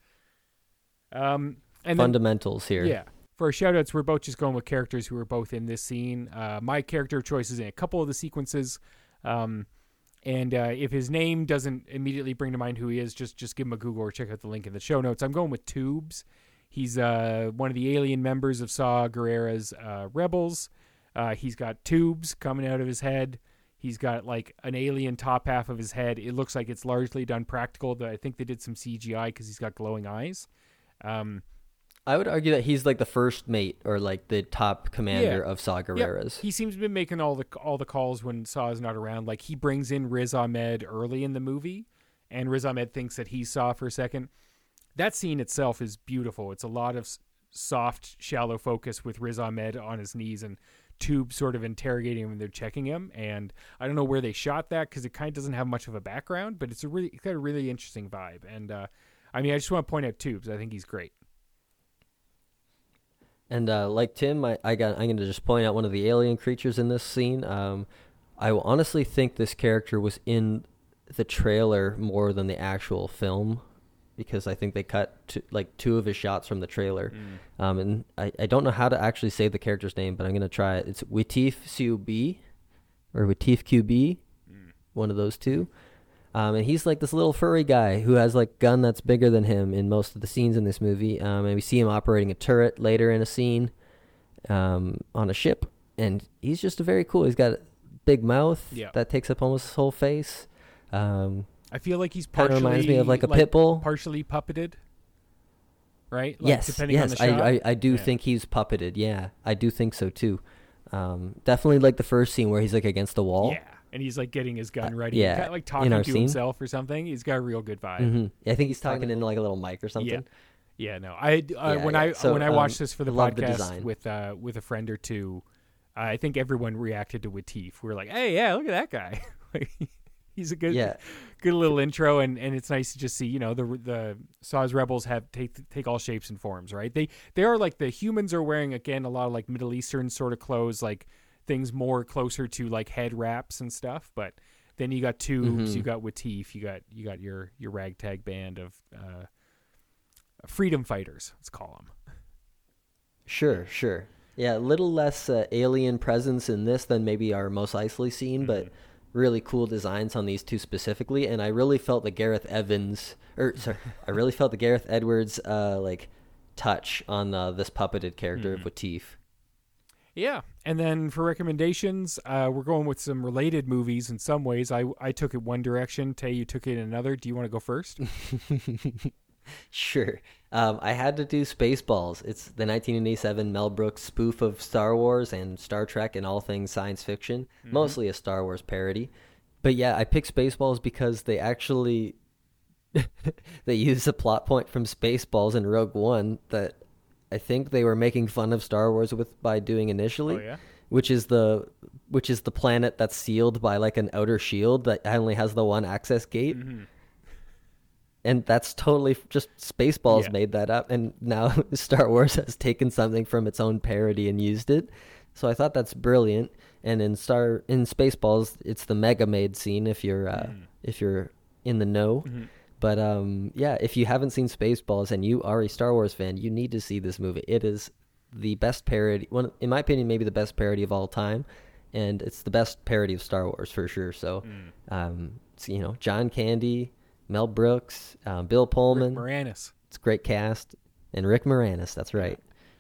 A: Um, and
B: Fundamentals
A: then,
B: here.
A: Yeah. For our shout-outs, we're both just going with characters who are both in this scene. Uh, my character choice is in a couple of the sequences. Um, and uh, if his name doesn't immediately bring to mind who he is, just just give him a Google or check out the link in the show notes. I'm going with Tubes. He's uh, one of the alien members of Saw Gerrera's uh, Rebels. Uh, he's got tubes coming out of his head. He's got like an alien top half of his head. It looks like it's largely done practical. I think they did some C G I because he's got glowing eyes. Um,
B: I would argue that he's like the first mate or like the top commander
A: yeah.
B: of Saw Gerrera's.
A: Yep. He seems to be making all the all the calls when Saw is not around. Like he brings in Riz Ahmed early in the movie, and Riz Ahmed thinks that he's Saw for a second. That scene itself is beautiful. It's a lot of soft, shallow focus with Riz Ahmed on his knees and Tube sort of interrogating him when they're checking him. And I don't know where they shot that because it kind of doesn't have much of a background, but it's a really it's got a really interesting vibe. And uh, I mean, I just want to point out Tubes. I think he's great.
B: And uh, like Tim, I, I got I'm going to just point out one of the alien creatures in this scene. Um, I will honestly think this character was in the trailer more than the actual film, because I think they cut to, like two of his shots from the trailer. Mm. Um, and I, I don't know how to actually say the character's name, but I'm going to try it. It's Latif Q B or Latif Q B, mm. one of those two. Um, and he's like this little furry guy who has like gun that's bigger than him in most of the scenes in this movie. Um, and we see him operating a turret later in a scene um, on a ship. And he's just a very cool. He's got a big mouth
A: yeah.
B: that takes up almost his whole face. Um,
A: I feel like he's partially
B: kind of reminds me of like a
A: like,
B: pit bull,
A: partially puppeted, right? Like,
B: yes,
A: depending
B: yes,
A: on the shot.
B: I, I, I do
A: yeah.
B: think he's puppeted. Yeah, I do think so too. Um, definitely like the first scene where he's like against the wall.
A: Yeah, and he's like getting his gun
B: Uh,
A: ready.
B: yeah,
A: Kind of, like talking
B: in our
A: to
B: scene.
A: himself or something. He's got a real good vibe.
B: Mm-hmm. I think he's talking into like a little mic or something.
A: Yeah. Yeah, no. I uh,
B: Yeah,
A: when
B: yeah.
A: I
B: So,
A: when I
B: um,
A: watched this for the
B: love the
A: podcast
B: design.
A: with uh, with a friend or two, uh, I think everyone reacted to Latif. We were like, "Hey, yeah, look at that guy." He's a good,
B: Yeah.
A: good little intro, and, and it's nice to just see, you know, the the Saw's rebels have take take all shapes and forms, right? They they are like the humans are wearing again a lot of like Middle Eastern sort of clothes, like things more closer to like head wraps and stuff. But then you got Tubes,
B: Mm-hmm.
A: you got Latif, you got you got your your ragtag band of uh, freedom fighters, let's call them.
B: Sure, sure. Yeah, a little less uh, alien presence in this than maybe our Mos Eisley scene,
A: Mm-hmm.
B: but really cool designs on these two specifically. And I really felt the Gareth Evans, or sorry, I really felt the Gareth Edwards uh, like touch on uh, this puppeted character
A: Mm-hmm.
B: of Latif.
A: Yeah, and then for recommendations, uh, we're going with some related movies in some ways. I I took it one direction. Tay, you took it another. Do you want to go first?
B: Sure. Um, I had to do Spaceballs. It's the nineteen eighty-seven Mel Brooks spoof of Star Wars and Star Trek and all things science fiction,
A: Mm-hmm.
B: mostly a Star Wars parody. But yeah, I picked Spaceballs because they actually they use a plot point from Spaceballs in Rogue One that I think they were making fun of Star Wars with by doing initially.
A: Oh, yeah?
B: Which is the which is the planet that's sealed by like an outer shield that only has the one access gate.
A: Mm-hmm.
B: And that's totally just Spaceballs
A: Yeah.
B: made that up, and now Star Wars has taken something from its own parody and used it. So I thought that's brilliant. And in Star in Spaceballs, it's the Mega Maid scene if you're uh, mm. if you're in the know. Mm-hmm. But um, yeah, if you haven't seen Spaceballs and you are a Star Wars fan, you need to see this movie. It is the best parody, one in my opinion, maybe the best parody of all time, and it's the best parody of Star Wars for sure. So, mm. um, so, you know, John Candy, Mel Brooks, um, Bill Pullman,
A: Rick Moranis.
B: It's a great cast, and Rick Moranis. That's right.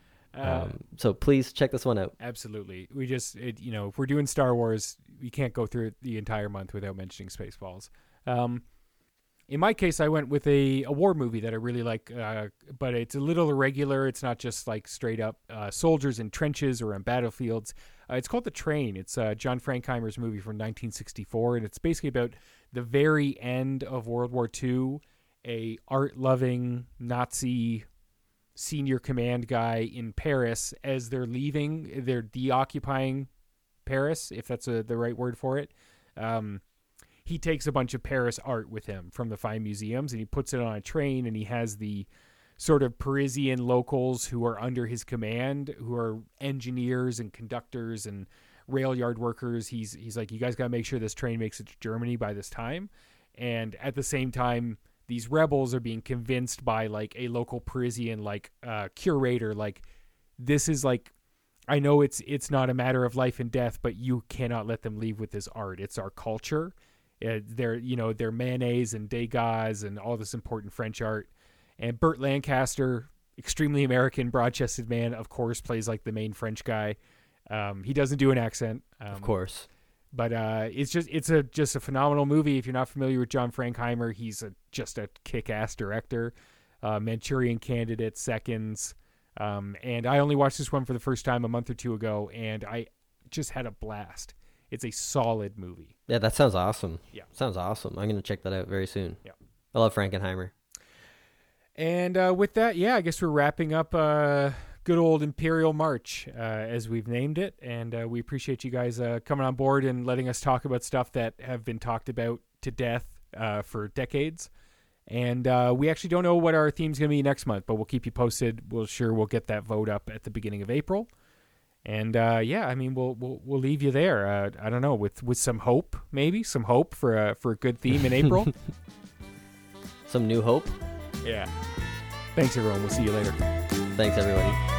B: Uh, um, so please check this one out.
A: Absolutely. We just, it, you know, if we're doing Star Wars, we can't go through the entire month without mentioning Spaceballs. Um, in my case, I went with a, a war movie that I really like, uh, but it's a little irregular. It's not just like straight up uh, soldiers in trenches or on battlefields. Uh, it's called The Train. It's uh, John Frankheimer's movie from nineteen sixty-four, and it's basically about the very end of World War Two, a art-loving Nazi senior command guy in Paris as they're leaving, they're deoccupying Paris, if that's a, the right word for it. Um, he takes a bunch of Paris art with him from the fine museums, and he puts it on a train, and he has the sort of Parisian locals who are under his command, who are engineers and conductors and rail yard workers. He's he's like, you guys got to make sure this train makes it to Germany by this time. And at the same time, these rebels are being convinced by like a local Parisian like uh, curator, like, this is like, I know it's it's not a matter of life and death, but you cannot let them leave with this art. It's our culture. Uh, they're you know they're Manet's and Degas and all this important French art. And Burt Lancaster, extremely American, broad-chested man, of course, plays like the main French guy. Um, he doesn't do an accent, um,
B: of course.
A: But uh, it's just it's a just a phenomenal movie. If you're not familiar with John Frankheimer, he's a, just a kick-ass director. Uh, Manchurian Candidate, Seconds. Um, and I only watched this one for the first time a month or two ago, and I just had a blast. It's a solid movie.
B: Yeah, that sounds awesome.
A: Yeah.
B: Sounds awesome. I'm going to check that out very soon.
A: Yeah.
B: I love Frankenheimer.
A: And uh, with that, yeah, I guess we're wrapping up uh, good old Imperial March, uh, as we've named it. And uh, we appreciate you guys uh, coming on board and letting us talk about stuff that have been talked about to death uh, for decades. And uh, we actually don't know what our theme's going to be next month, but we'll keep you posted. We'll sure we'll get that vote up at the beginning of April. And uh, yeah, I mean, we'll we'll we'll leave you there. Uh, I don't know, with with some hope, maybe some hope for a for a good theme in April.
B: Some new hope.
A: Yeah. Thanks, everyone. We'll see you later.
B: Thanks, everybody.